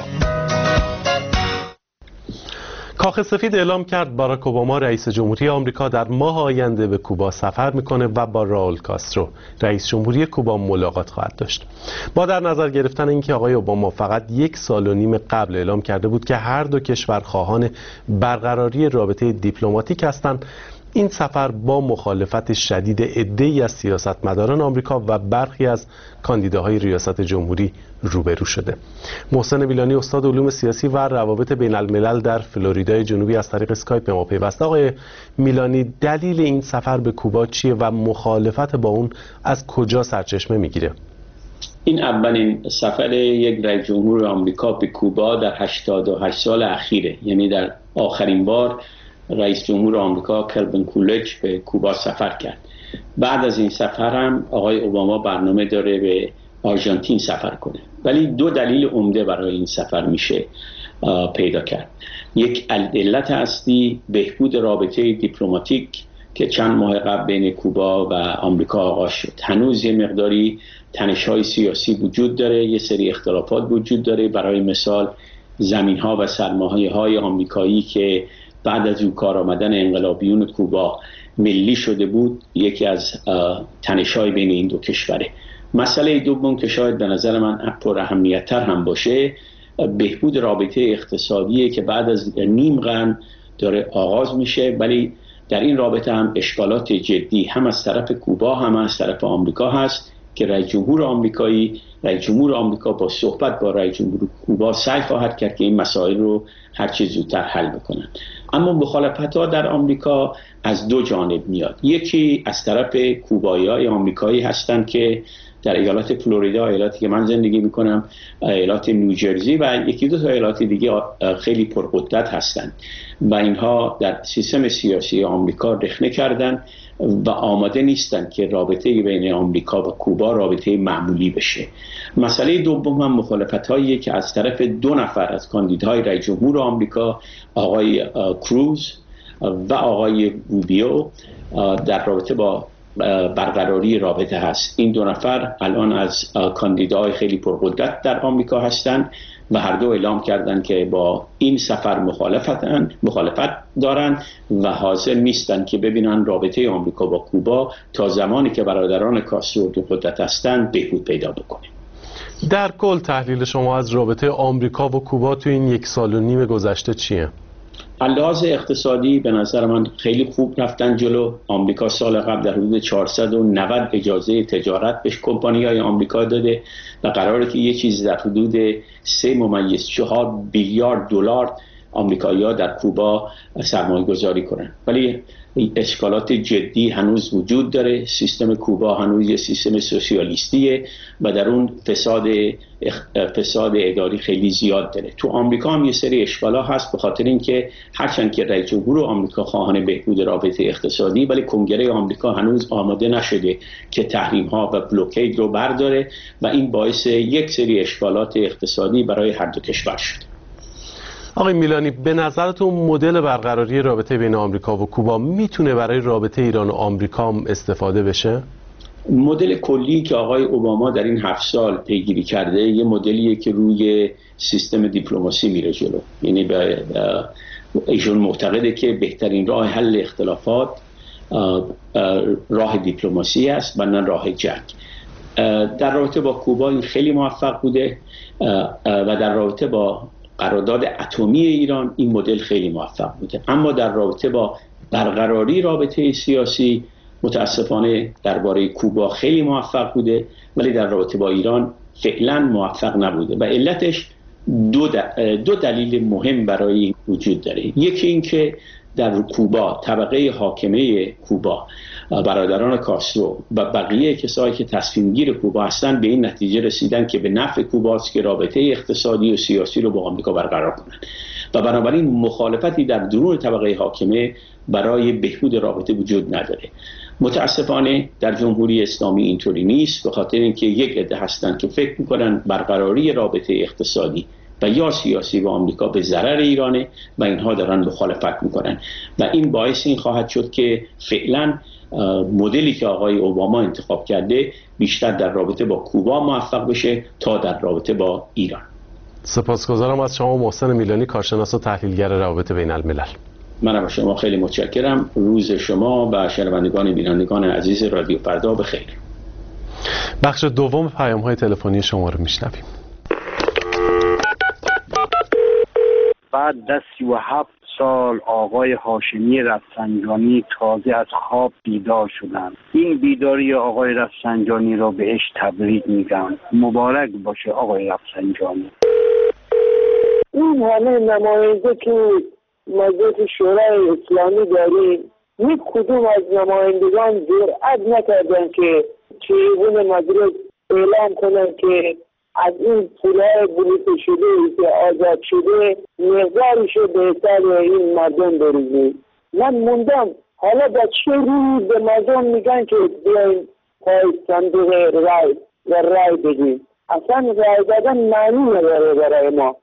کاخ سفید اعلام کرد باراک اوباما رئیس جمهوری آمریکا در ماه آینده به کوبا سفر میکنه و با راول کاسترو رئیس جمهوری کوبا ملاقات خواهد داشت. با در نظر گرفتن اینکه آقای اوباما فقط 1.5 سال قبل اعلام کرده بود که هر دو کشور خواهان برقراری رابطه دیپلماتیک هستند، این سفر با مخالفت شدید عده‌ای از سیاستمداران آمریکا و برخی از کاندیداهای ریاست جمهوری روبرو شده. محسن میلانی استاد علوم سیاسی و روابط بین الملل در فلوریدای جنوبی از طریق اسکایپ به ما پیوسته. آقای میلانی، دلیل این سفر به کوبا چیه و مخالفت با اون از کجا سرچشمه میگیره؟ این اولین سفر یک رئیس جمهور آمریکا به کوبا در 88 سال اخیره، یعنی در آخرین بار رئیس جمهور آمریکا کلوین کولج به کوبا سفر کرد. بعد از این سفر هم آقای اوباما برنامه داره به آرژانتین سفر کنه، ولی دو دلیل عمده برای این سفر میشه پیدا کرد. یک علت اصلی بهبود رابطه دیپلماتیک که چند ماه قبل بین کوبا و آمریکا آغاز شد. هنوز یه مقداری تنش‌های سیاسی وجود داره، یه سری اختلافات وجود داره. برای مثال زمین‌ها و سرمایه‌های آمریکایی که بعد از او کار آمدن انقلابیون کوبا ملی شده بود، یکی از تنش‌های بین این دو کشوره. مسئله دوم که شاید به نظر من پر اهمیت‌تر هم باشه، بهبود رابطه اقتصادیه که بعد از نیم قرن داره آغاز میشه، ولی در این رابطه هم اشکالات جدی هم از طرف کوبا هم از طرف آمریکا هست که رئیس جمهور آمریکا با صحبت با رئیس جمهور کوبا سعی خواهد کرد که این مسائل رو هر چه زودتر حل بکنن. اما مخالفت‌ها در آمریکا از دو جانب میاد. یکی از طرف کوبایی‌های آمریکایی هستند که در ایالات فلوریدا، ایالتی که من زندگی میکنم، ایالات نیوجرسی و یکی دو تا ایالات دیگه خیلی پرقدرت هستند و اینها در سیستم سیاسی آمریکا رخنه کردن و آماده نیستند که رابطه بین آمریکا و کوبا رابطه معمولی بشه. مسئله دوم هم مخالفت‌هایی که از طرف دو نفر از کاندیداهای رئیس جمهور آمریکا، آقای کروز و آقای روبیو، در رابطه با برقراری رابطه هست. این دو نفر الان از کاندیداهای خیلی پرقدرت در آمریکا هستند و هر دو اعلام کردند که با این سفر مخالفت دارند و حاضر نیستند که ببینن رابطه آمریکا با کوبا تا زمانی که برادران کاسترو دو قدرت هستند بهبود پیدا بکنه. در کل تحلیل شما از رابطه آمریکا و کوبا تو این 1.5 سال گذشته چیه؟ لحاظ اقتصادی به نظر من خیلی خوب رفتن جلو. آمریکا سال قبل در حدود 490 اجازه تجارت به کمپانی‌های آمریکا داده و قراره که یه چیز در حدود 3.4 بیلیارد دلار آمریکایی‌ها در کوبا سرمایه‌گذاری کنن. ولی اشکالات جدی هنوز وجود داره. سیستم کوبا هنوز یه سیستم سوسیالیستیه و در اون فساد اداری خیلی زیاد داره. تو آمریکا هم یه سری اشکالات هست به خاطر اینکه هرچند که رئیس جمهور آمریکا خواهان بهبود رابطه اقتصادی، ولی کنگره آمریکا هنوز آماده نشده که تحریم‌ها و بلوکید رو برداره و این باعث یک سری اشکالات اقتصادی برای هر دو کشور شده. آقای میلانی، به نظرتون مدل برقراری رابطه بین آمریکا و کوبا میتونه برای رابطه ایران و آمریکا هم استفاده بشه؟ مدل کلی که آقای اوباما در این 7 سال پیگیری کرده یه مدلیه که روی سیستم دیپلماسی میره جلو. یعنی ایشون معتقده که بهترین راه حل اختلافات راه دیپلماسی است و نه راه جنگ. در رابطه با کوبا این خیلی موفق بوده و در رابطه با قرارداد اتمی ایران این مدل خیلی موفق بوده. اما در رابطه با برقراری رابطه سیاسی متاسفانه درباره کوبا خیلی موفق بوده ولی در رابطه با ایران فعلا موفق نبوده و علتش دو دلیل مهم برای وجود داره. یکی این که در کوبا طبقه حاکمه کوبا، برادران کاسترو و بقیه کسایی که تصمیم گیر کوبا هستن به این نتیجه رسیدن که به نفع کوباست که رابطه اقتصادی و سیاسی رو با آمریکا برقرار کنند و بنابراین مخالفتی در درون طبقه حاکمه برای بهبود رابطه وجود نداره. متاسفانه در جمهوری اسلامی اینطوری نیست، به خاطر اینکه یک عده هستن که فکر میکنن برقراری رابطه اقتصادی و یا سیاسی با آمریکا به ضرر ایرانه و اینها دارن مخالفت میکنن و این باعث این خواهد شد که فعلا مدلی که آقای اوباما انتخاب کرده بیشتر در رابطه با کوبا موفق بشه تا در رابطه با ایران. سپاسگزارم از شما محسن میلانی، کارشناس و تحلیلگر روابط بین الملل. منم از شما خیلی متشکرم. روز شما و شنوندگان بینندگان عزیز رادیو فردا بخیر. بخش دوم پیام‌های تلفنی شما رو میشنویم. بعد از 37 سال آقای هاشمی رفسنجانی تازه از خواب بیدار شدند. این بیداری آقای رفسنجانی را بهش تبریک میگم. مبارک باشه آقای رفسنجانی. این همه نماینده که مجلس شورای اسلامی داریم، یک کدوم از نمایندگان جرأت نکردن که تریبون مجلس اعلام کنن که از این پولهای بلوکه شده که آزاد شده مقدارشو بهتر این مردم بریزید. من موندم حالا با چه روی به مردم میگن که بیاین پای صندوق رای بدید؟ اصلا رای دادن معنی نداره برای ما.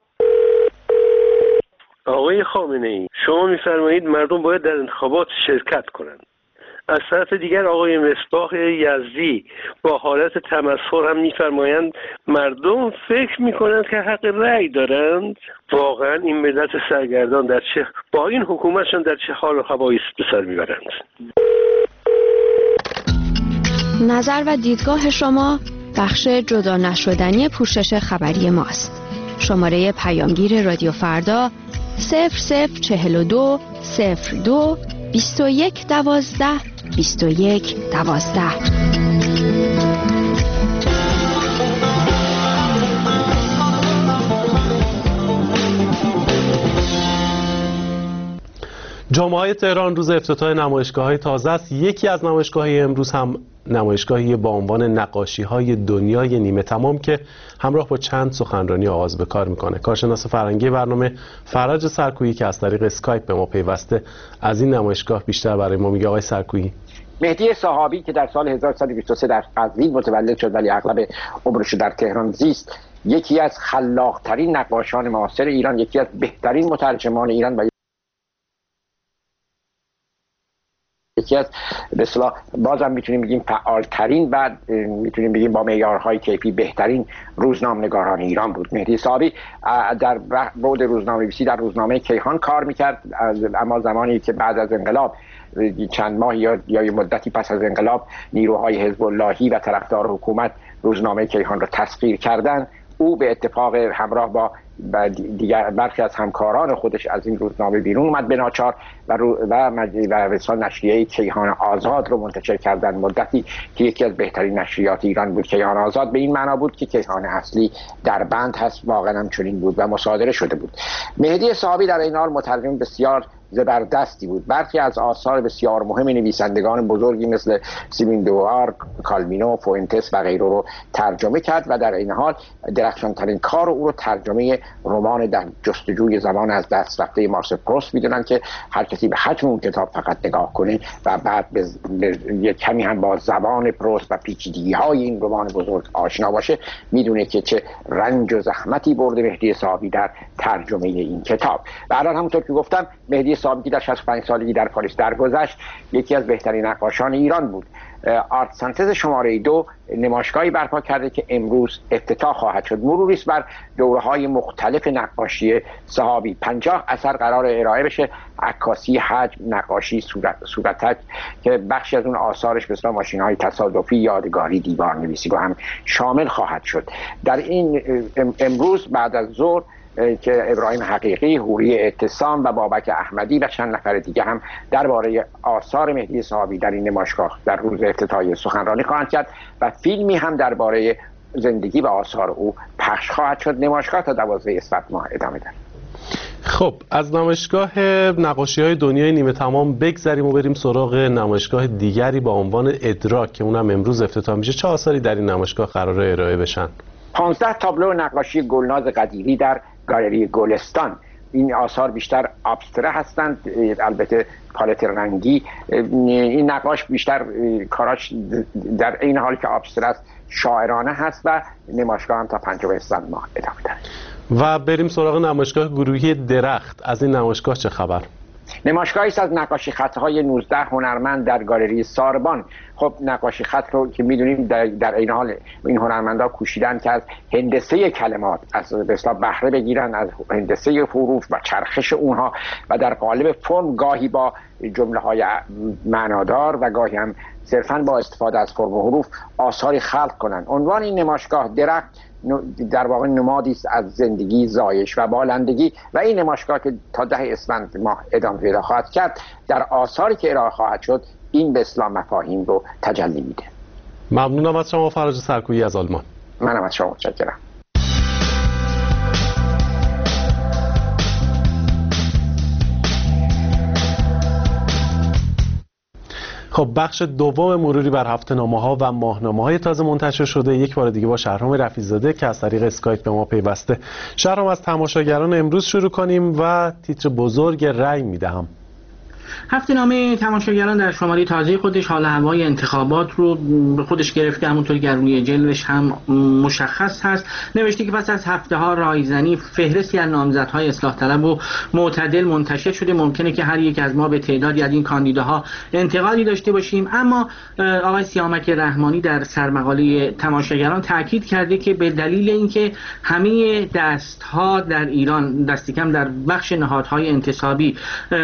آقای خامنه ای، شما میفرمایید مردم باید در انتخابات شرکت کنند. از طرف دیگر آقای مصباح یزدی با حالت تمسخر هم میفرمایند مردم فکر میکنند که حق رأی دارند. واقعا این ملت سرگردان با این حکومتشان در چه حال و هوایی به سر میبرند؟ نظر و دیدگاه شما بخش جدا نشدنی پوشش خبری ماست. شماره پیامگیر رادیو فردا 0042 02 21 12 21 12. جمعه تهران روز افتتاح نمایشگاه‌های تازه است. یکی از نمایشگاه‌های امروز هم نمایشگاهی با عنوان نقاشی‌های دنیای نیمه تمام که همراه با چند سخنرانی آغاز به کار میکنه. کارشناس فرهنگی برنامه فرج سرکویی که از طریق اسکایپ به ما پیوسته از این نمایشگاه بیشتر برای ما میگه. آقای سرکویی، مهدی صحابی که در سال 1323 در قزوین متولد شد ولی اغلب عمرش در تهران زیست، یکی از خلاق‌ترین نقاشان معاصر ایران، یکی از بهترین مترجمان ایران و یکی از به اصطلاح بازم میتونیم بگیم فعالترین و میتونیم بگیم با معیارهای کیفی بهترین روزنامه‌نگاران ایران بود. مهدی صحابی در بعد روزنامه‌نویسی در روزنامه کیهان کار میکرد، اما زمانی که بعد از انقلاب چند ماه یا مدتی پس از انقلاب نیروهای حزب اللهی و طرفدار حکومت روزنامه کیهان را تسخیر کردند، او به اتفاق همراه با دیگر برخی از همکاران خودش از این روزنامه بیرون اومد به ناچار و رسانه نشریه کیهان آزاد رو منتشر کردن مدتی که یکی از بهترین نشریات ایران بود. کیهان آزاد به این معنا بود که کیهان اصلی در بند هست، واقعا هم چنین بود و مصادره شده بود. مهدی صحابی در این حال مترجم بسیار زبردستی بود. برخی از آثار بسیار مهم نویسندگان بزرگی مثل سیمین دوار، کالوینو، فوئنتس و غیره رو ترجمه کرد و در این حال درخشانترین کار او رو ترجمه رمان در جستجوی زمان از دست رفته مارسل پروست میدونن که هر کسی به حجم اون کتاب فقط نگاه کنه و بعد به کمی هم با زبان پروست و پیچیدگی‌های این رمان بزرگ آشنا باشه میدونه که چه رنج و زحمتی برده مهدی صحابی در ترجمه این کتاب. و الان همونطور که گفتم مهدی صحابی در 65 سالگی در پاریس درگذشت، یکی از بهترین نقاشان ایران بود. آرت سنتز شماره 2 نمایشگاهی برپا کرده که امروز افتتاح خواهد شد. مروری است بر دوره‌های مختلف نقاشی صحابی. 50 اثر قرار ارائه بشه: عکاسی، حجم، نقاشی، صورتک که بخشی از اون آثارش مثل ماشین‌های تصادفی، یادگاری، دیوارنویسی رو هم شامل خواهد شد. در این امروز بعد از ظهر که ابراهیم حقیقی، حوری اعتصام و بابک احمدی و چند نفر دیگه هم درباره آثار مهدی صحابی در این نمایشگاه در روز افتتاحیه سخنرانی خواهند کرد و فیلمی هم درباره زندگی و آثار او پخش خواهد شد. نمایشگاه تا 12 اسفند ماه ادامه دارد. خب از نمایشگاه نقاشی‌های دنیای نیمه تمام بگذریم و بریم سراغ نمایشگاه دیگری با عنوان ادراک که اونم امروز افتتاح میشه. چه آثاری در این نمایشگاه قراره ارائه بشن؟ 15 تابلو نقاشی گلناز قدیری در گالری گلستان. این آثار بیشتر ابستره هستند، البته پالت رنگی. این نقاش بیشتر کاراش در این حال که ابستره است شاعرانه هست و نمایشگاه هم تا 5 اسفند ماه ادامه داره. و بریم سراغ نمایشگاه گروهی درخت. از این نمایشگاه چه خبر؟ نمایشگاهی است از نقاشی خطهای 19 هنرمند در گالری ساربان. خب نقاشی خط رو که میدونیم در این حال این هنرمندا کوشیدن که از هندسه کلمات از اصطلاح بهره بگیرن، از هندسه حروف و چرخش اونها و در قالب فرم گاهی با جمله‌های معنادار و گاهی هم صرفاً با استفاده از فرم و حروف آثاری خلق کنن. عنوان این نمایشگاه درخت در واقع نمادی است از زندگی، زایش و بالندگی و این نمایشگاه که تا 10 اسفند ماه ادامه پیدا خواهد کرد در آثاری که ارائه خواهد شد این به اصطلاح مفاهیم رو تجلی میده. ممنونم از شما فرج سرکویی از آلمان. منم از شما متشکرم. خب بخش دوم مروری بر هفته‌نامه‌ها و ماهنامه‌های تازه منتشر شده یک بار دیگه با شهرام رفیع‌زاده که از طریق اسکایپ به ما پیوسته. شهرام، از تماشاگران امروز شروع کنیم و تیتر بزرگ رأی میدهم. هفته‌نامه تماشاگران در شماره تازه خودش حال هوای انتخابات رو به خودش گرفته، همونطور که روی جلدش هم مشخص هست. نوشته که پس از هفته‌ها رایزنی فهرستی از نامزدهای اصلاح طلب و معتدل منتشر شده. ممکنه که هر یک از ما به تعدادی از این کاندیداها انتقادی داشته باشیم، اما آقای سیامک رحمانی در سرمقاله تماشاگران تاکید کرده که به دلیل اینکه همه دستها در ایران، دست کم در بخش نهادهای انتصابی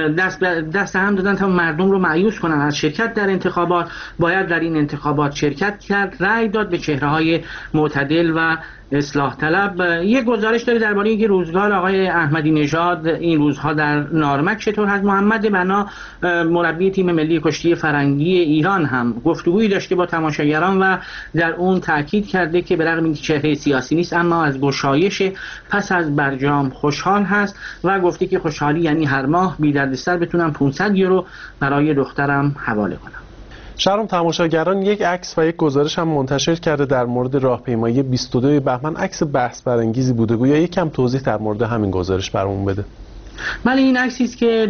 دست هم دادن تا مردم رو مایوس کنن از شرکت در انتخابات، باید در این انتخابات شرکت کرد، رأی داد به چهره‌های معتدل و اصلاح طلب. یک گزارش داره درباره اینکه روزگار آقای احمدی نژاد این روزها در نارمک چطور هست. محمد بنا مربی تیم ملی کشتی فرنگی ایران هم گفتگویی داشته با تماشاگران و در اون تاکید کرده که به رغم اینکه چهره سیاسی نیست اما از گشایش پس از برجام خوشحال هست و گفته که خوشحالی یعنی هر ماه بی دردسر بتونم 500 یورو برای دخترم حواله کنم. شهرام، تماشاگران یک عکس و یک گزارش هم منتشر کرده در مورد راهپیمایی 22 بهمن. عکس بحث برانگیزی بوده، گویا یک کم توضیح در مورد همین گزارش برامون بده. بله، این عکسی است که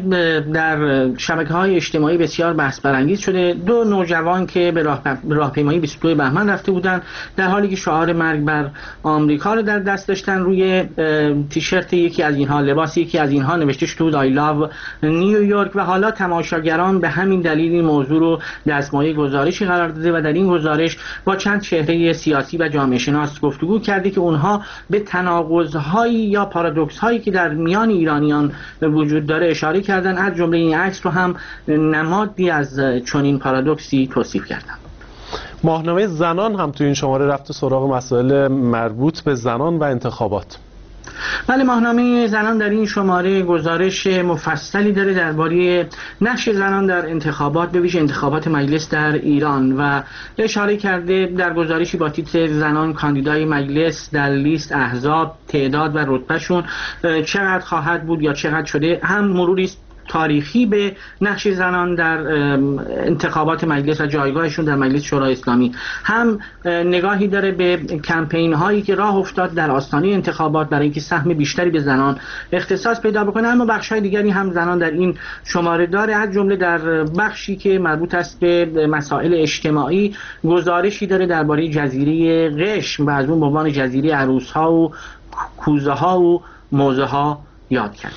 در شبکه‌های اجتماعی بسیار بحث برانگیز شده. دو نوجوان که به راهپیمایی 22 بهمن رفته بودند در حالی که شعار مرگ بر آمریکا رو در دست داشتن. روی تیشرت یکی از اینها، لباس یکی از اینها نوشته شده I love نیویورک و حالا تماشاگران به همین دلیل این موضوع رو دستمایه گزارشی قرار داده و در این گزارش با چند چهره سیاسی و جامعه شناس گفتگو کرده که اونها به تناقض‌هایی یا پارادوکس‌هایی که در میان ایرانیان وجود داره اشاره کردن. از جمله این عکس رو هم نمادی از چنین پارادوکسی توصیف کردن. ماهنامه زنان هم تو این شماره رفته سراغ مسائل مربوط به زنان و انتخابات. بله، ماهنامه زنان در این شماره گزارش مفصلی داره درباره نقش زنان در انتخابات، به ویژه انتخابات مجلس در ایران، و اشاره کرده در گزارشی با تیتر زنان کاندیدای مجلس در لیست احزاب، تعداد و رتبهشون چقدر خواهد بود یا چقدر شده. هم مروری تاریخی به نقش زنان در انتخابات مجلس و جایگاهشون در مجلس شورای اسلامی، هم نگاهی داره به کمپین هایی که راه افتاد در آستانه انتخابات برای اینکه سهم بیشتری به زنان اختصاص پیدا بکنه. اما بخش های دیگری هم زنان در این شماره داره، از جمله در بخشی که مربوط است به مسائل اجتماعی گزارشی داره درباره جزیره قشم و از اون به عنوان جزیره عروس ها و کوزه ها و موزه ها یاد کرد.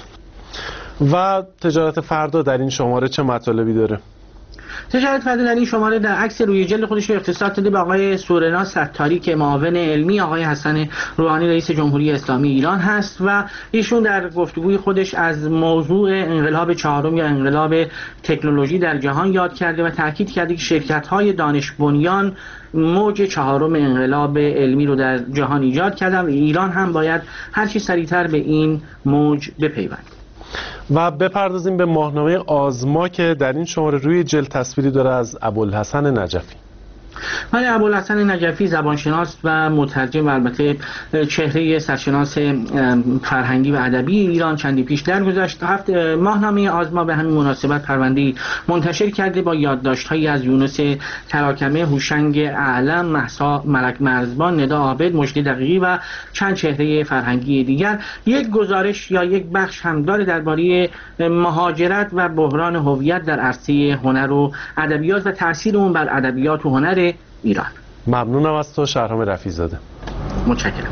و تجارت فردا در این شماره چه مطالبی داره؟ تجارت فردا در این شماره در عکس روی جلد خودش رو اختصاص داده به آقای سورنا ستاری که معاون علمی آقای حسن روحانی رئیس جمهوری اسلامی ایران هست و ایشون در گفتگوی خودش از موضوع انقلاب چهارم یا انقلاب تکنولوژی در جهان یاد کرده و تاکید کرده که شرکت‌های دانش بنیان موج چهارم انقلاب علمی رو در جهان ایجاد کردن و ایران هم باید هر چه سریعتر به این موج بپیونده. و بپردازیم به ماهنامه آزما که در این شماره روی جلد تصویری داره از ابوالحسن نجفی. ولی ابوالحسن نجفی زبانشناس و مترجم و البته چهره سرشناس فرهنگی و ادبی ایران چندی پیش درگذشت ماهنامه آزما به همین مناسبت پرونده‌ای منتشر کرده با یادداشت‌هایی از یونس تراکمه، هوشنگ اعلم، مهسا ملک مرزبان، ندا عابد، مجدی دقیقی و چند چهره فرهنگی دیگر. یک گزارش یا یک بخش هم داره درباره مهاجرت و بحران هویت در عرصه هنر و ادبیات و تاثیر اون بر ادبیات و هنر ایران. ممنونم از تو شهرام رفیع‌زاده. متشکرم.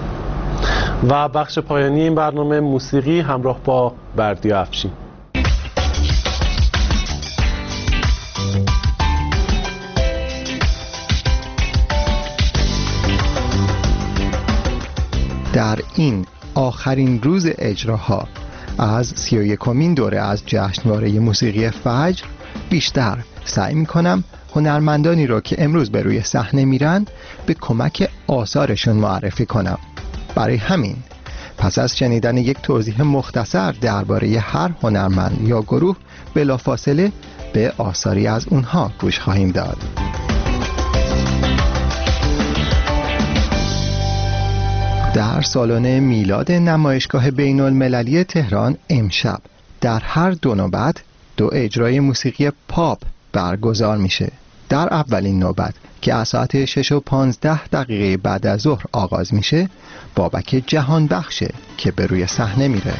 و بخش پایانی این برنامه موسیقی همراه با بردیا افشین. در این آخرین روز اجراها از 31مین دوره از جشنواره موسیقی فجر بیشتر سعی می‌کنم هنرمندانی را که امروز به روی صحنه میرن به کمک آثارشون معرفی کنم. برای همین پس از شنیدن یک توضیح مختصر درباره هر هنرمند یا گروه بلافاصله به آثاری از اونها گوش خواهیم داد. در سالن میلاد نمایشگاه بین المللی تهران امشب در هر دو نوبت 2 اجرای موسیقی پاپ برگزار میشه. در اولین نوبت که از ساعت 6:15 بعد از ظهر آغاز میشه، بابک جهان بخشه که به روی صحنه میره.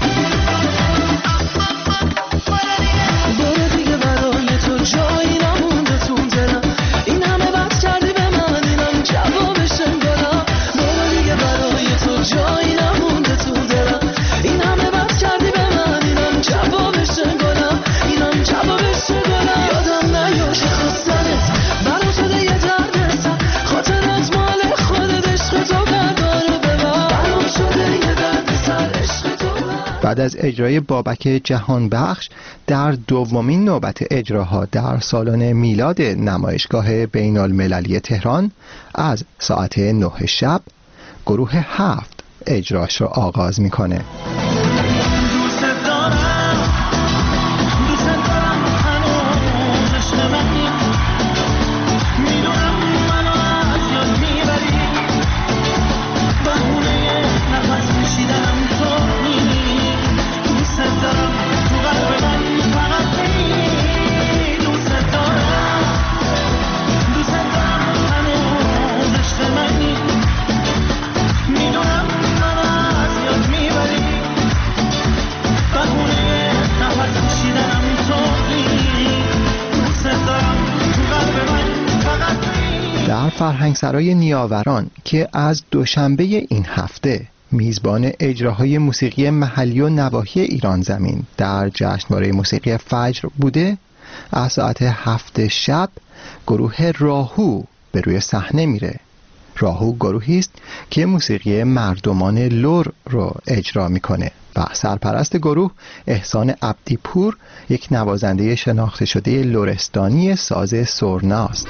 بعد از اجرای بابک جهان بخش در دومین نوبت اجراها در سالن میلاد نمایشگاه بین المللی تهران از ساعت 9 شب گروه 7 اجراش را آغاز میکنه. در فرهنگسرای نیاوران که از دوشنبه این هفته میزبان اجراهای موسیقی محلی و نواحی ایران زمین در جشنواره موسیقی فجر بوده، از ساعت 7 شب گروه راهو به روی صحنه میره. راهو گروهی است که موسیقی مردمان لر رو اجرا میکنه و سرپرست گروه احسان عبدی پور یک نوازنده شناخته شده لرستانی ساز سرناست.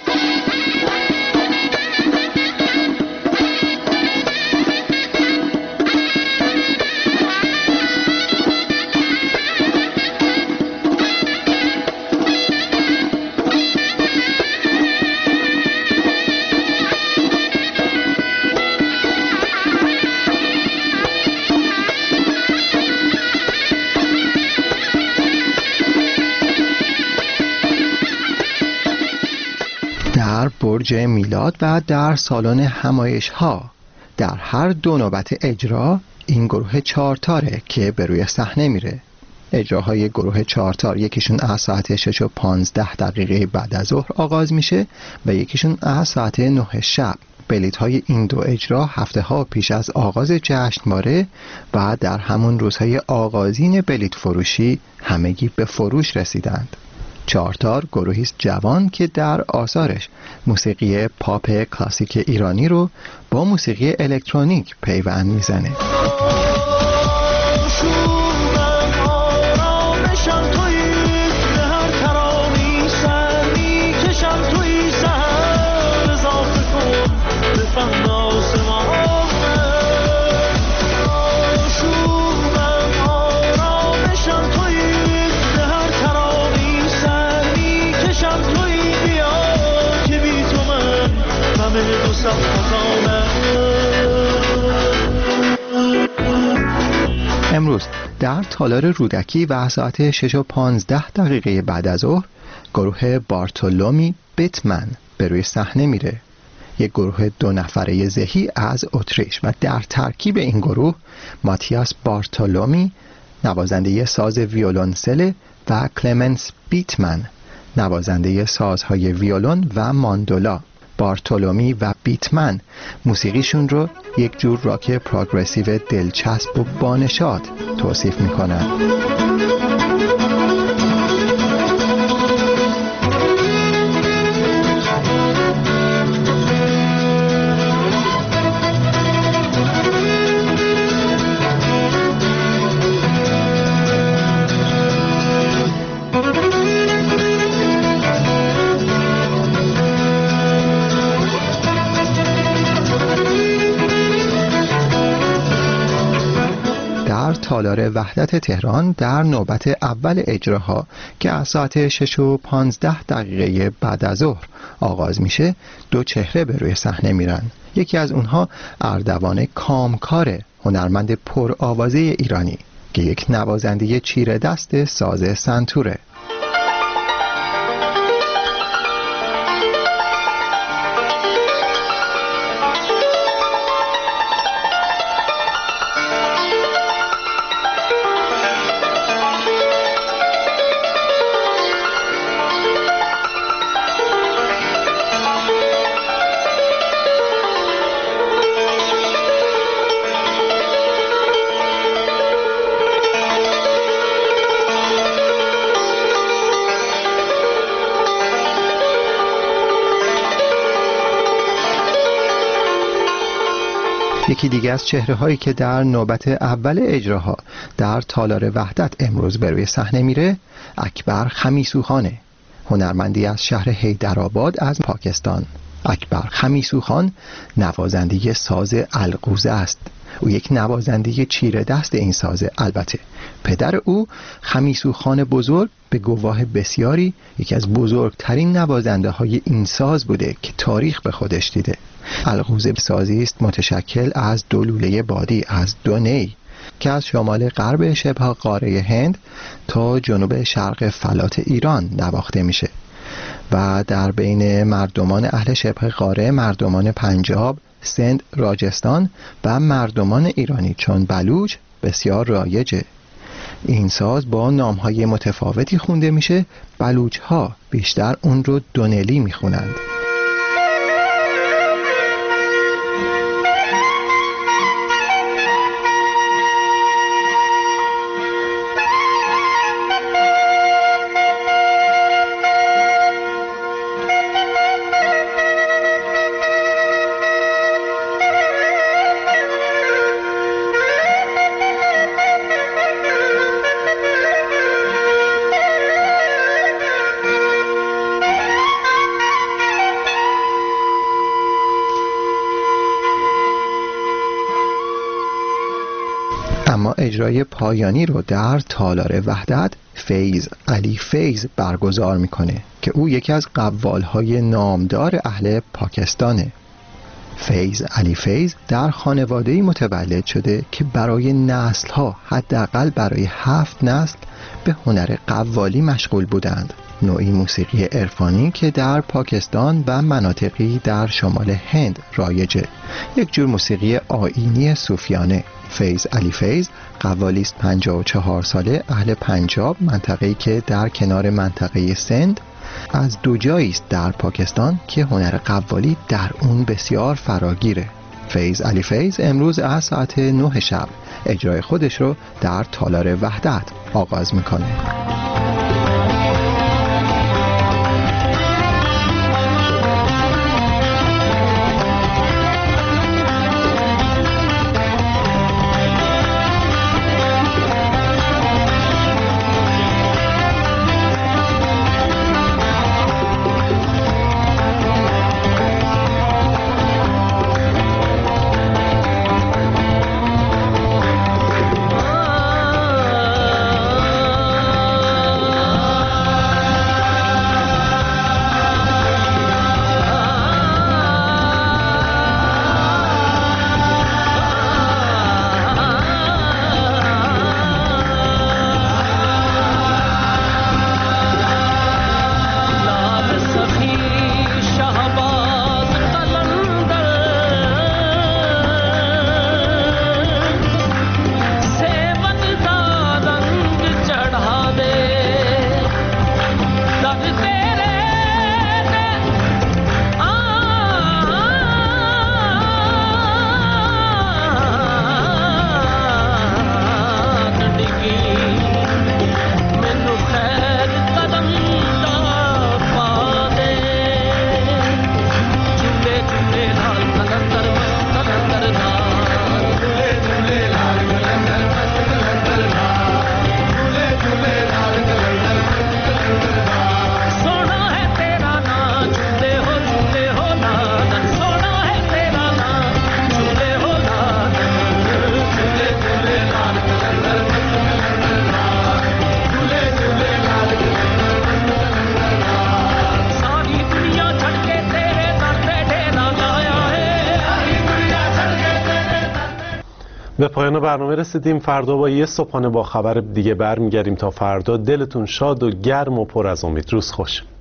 در برج میلاد و در سالن همایش ها در هر دو نوبت اجرا این گروه چارتاره که به روی صحنه میره. اجراهای گروه چارتار یکیشون از ساعت 6:15 بعد از ظهر آغاز میشه و یکیشون از ساعت 9 شب. بلیط های این دو اجرا هفته ها پیش از آغاز جشنواره و در همون روزهای آغازین بلیط فروشی همگی به فروش رسیدند. چارتار گروهی است جوان که در آثارش موسیقی پاپ کلاسیک ایرانی رو با موسیقی الکترونیک پیوند میزنه. امروز در تالار رودکی و ساعت 6:15 بعد از ظهر گروه بارتولومی بیتمن به روی صحنه میره. یک گروه 2 نفره زهی از اتریش و در ترکیب این گروه ماتیاس بارتولومی نوازنده ساز ویولنسل و کلمنس بیتمن نوازنده سازهای ویولن و ماندولا. بارتولومی و بیتمن موسیقیشون رو یک جور راک پروگرسیو دلچسب و بانشاد توصیف میکنن. تالار وحدت تهران در نوبت اول اجراها که از ساعت 6:15 بعد از ظهر آغاز میشه 2 چهره به روی صحنه میرن. یکی از اونها اردوان کامکار، هنرمند پر آوازه ایرانی که یک نوازنده چیره دست ساز سنتوره. یکی دیگه از چهره هایی که در نوبت اول اجراها در تالار وحدت امروز به روی صحنه میره اکبر خمیسوخانه، هنرمندی از شهر حیدرآباد از پاکستان. اکبر خمیسوخان نوازنده ساز القوزه است. او یک نوازنده چیره دست این سازه. البته پدر او خمیسوخان بزرگ به گواه بسیاری یکی از بزرگترین نوازنده های این ساز بوده که تاریخ به خودش دیده. القوزه سازی است متشکل از دو لوله بادی از دو نی که از شمال غرب شبه قاره هند تا جنوب شرق فلات ایران نواخته میشه و در بین مردمان اهل شبه قاره، مردمان پنجاب، سند، راجستان و مردمان ایرانی چون بلوچ بسیار رایجه. این ساز با نامهای متفاوتی خونده میشه. بلوچ ها بیشتر اون رو دونلی میخونند. اما اجرای پایانی رو در تالار وحدت فیض علی فیض برگزار میکنه که او یکی از قوالهای نامدار اهل پاکستانه. فیض علی فیض در خانواده‌ای متولد شده که برای نسل‌ها، حداقل برای 7 نسل به هنر قوالی مشغول بودند. نوعی موسیقی عرفانی که در پاکستان و مناطقی در شمال هند رایجه. یک جور موسیقی آیینی صوفیانه. فیض علی فیض قوالیست 54 ساله اهل پنجاب، منطقه‌ای که در کنار منطقه سند از دو جایی است در پاکستان که هنر قوالی در اون بسیار فراگیره. فیض علی فیض امروز از ساعت 9 شب اجرای خودش رو در تالار وحدت آغاز میکنه. به پایان برنامه رسیدیم. فردا با یه صبحانه با خبر دیگه برمیگردیم. تا فردا دلتون شاد و گرم و پر از امید. روز خوش.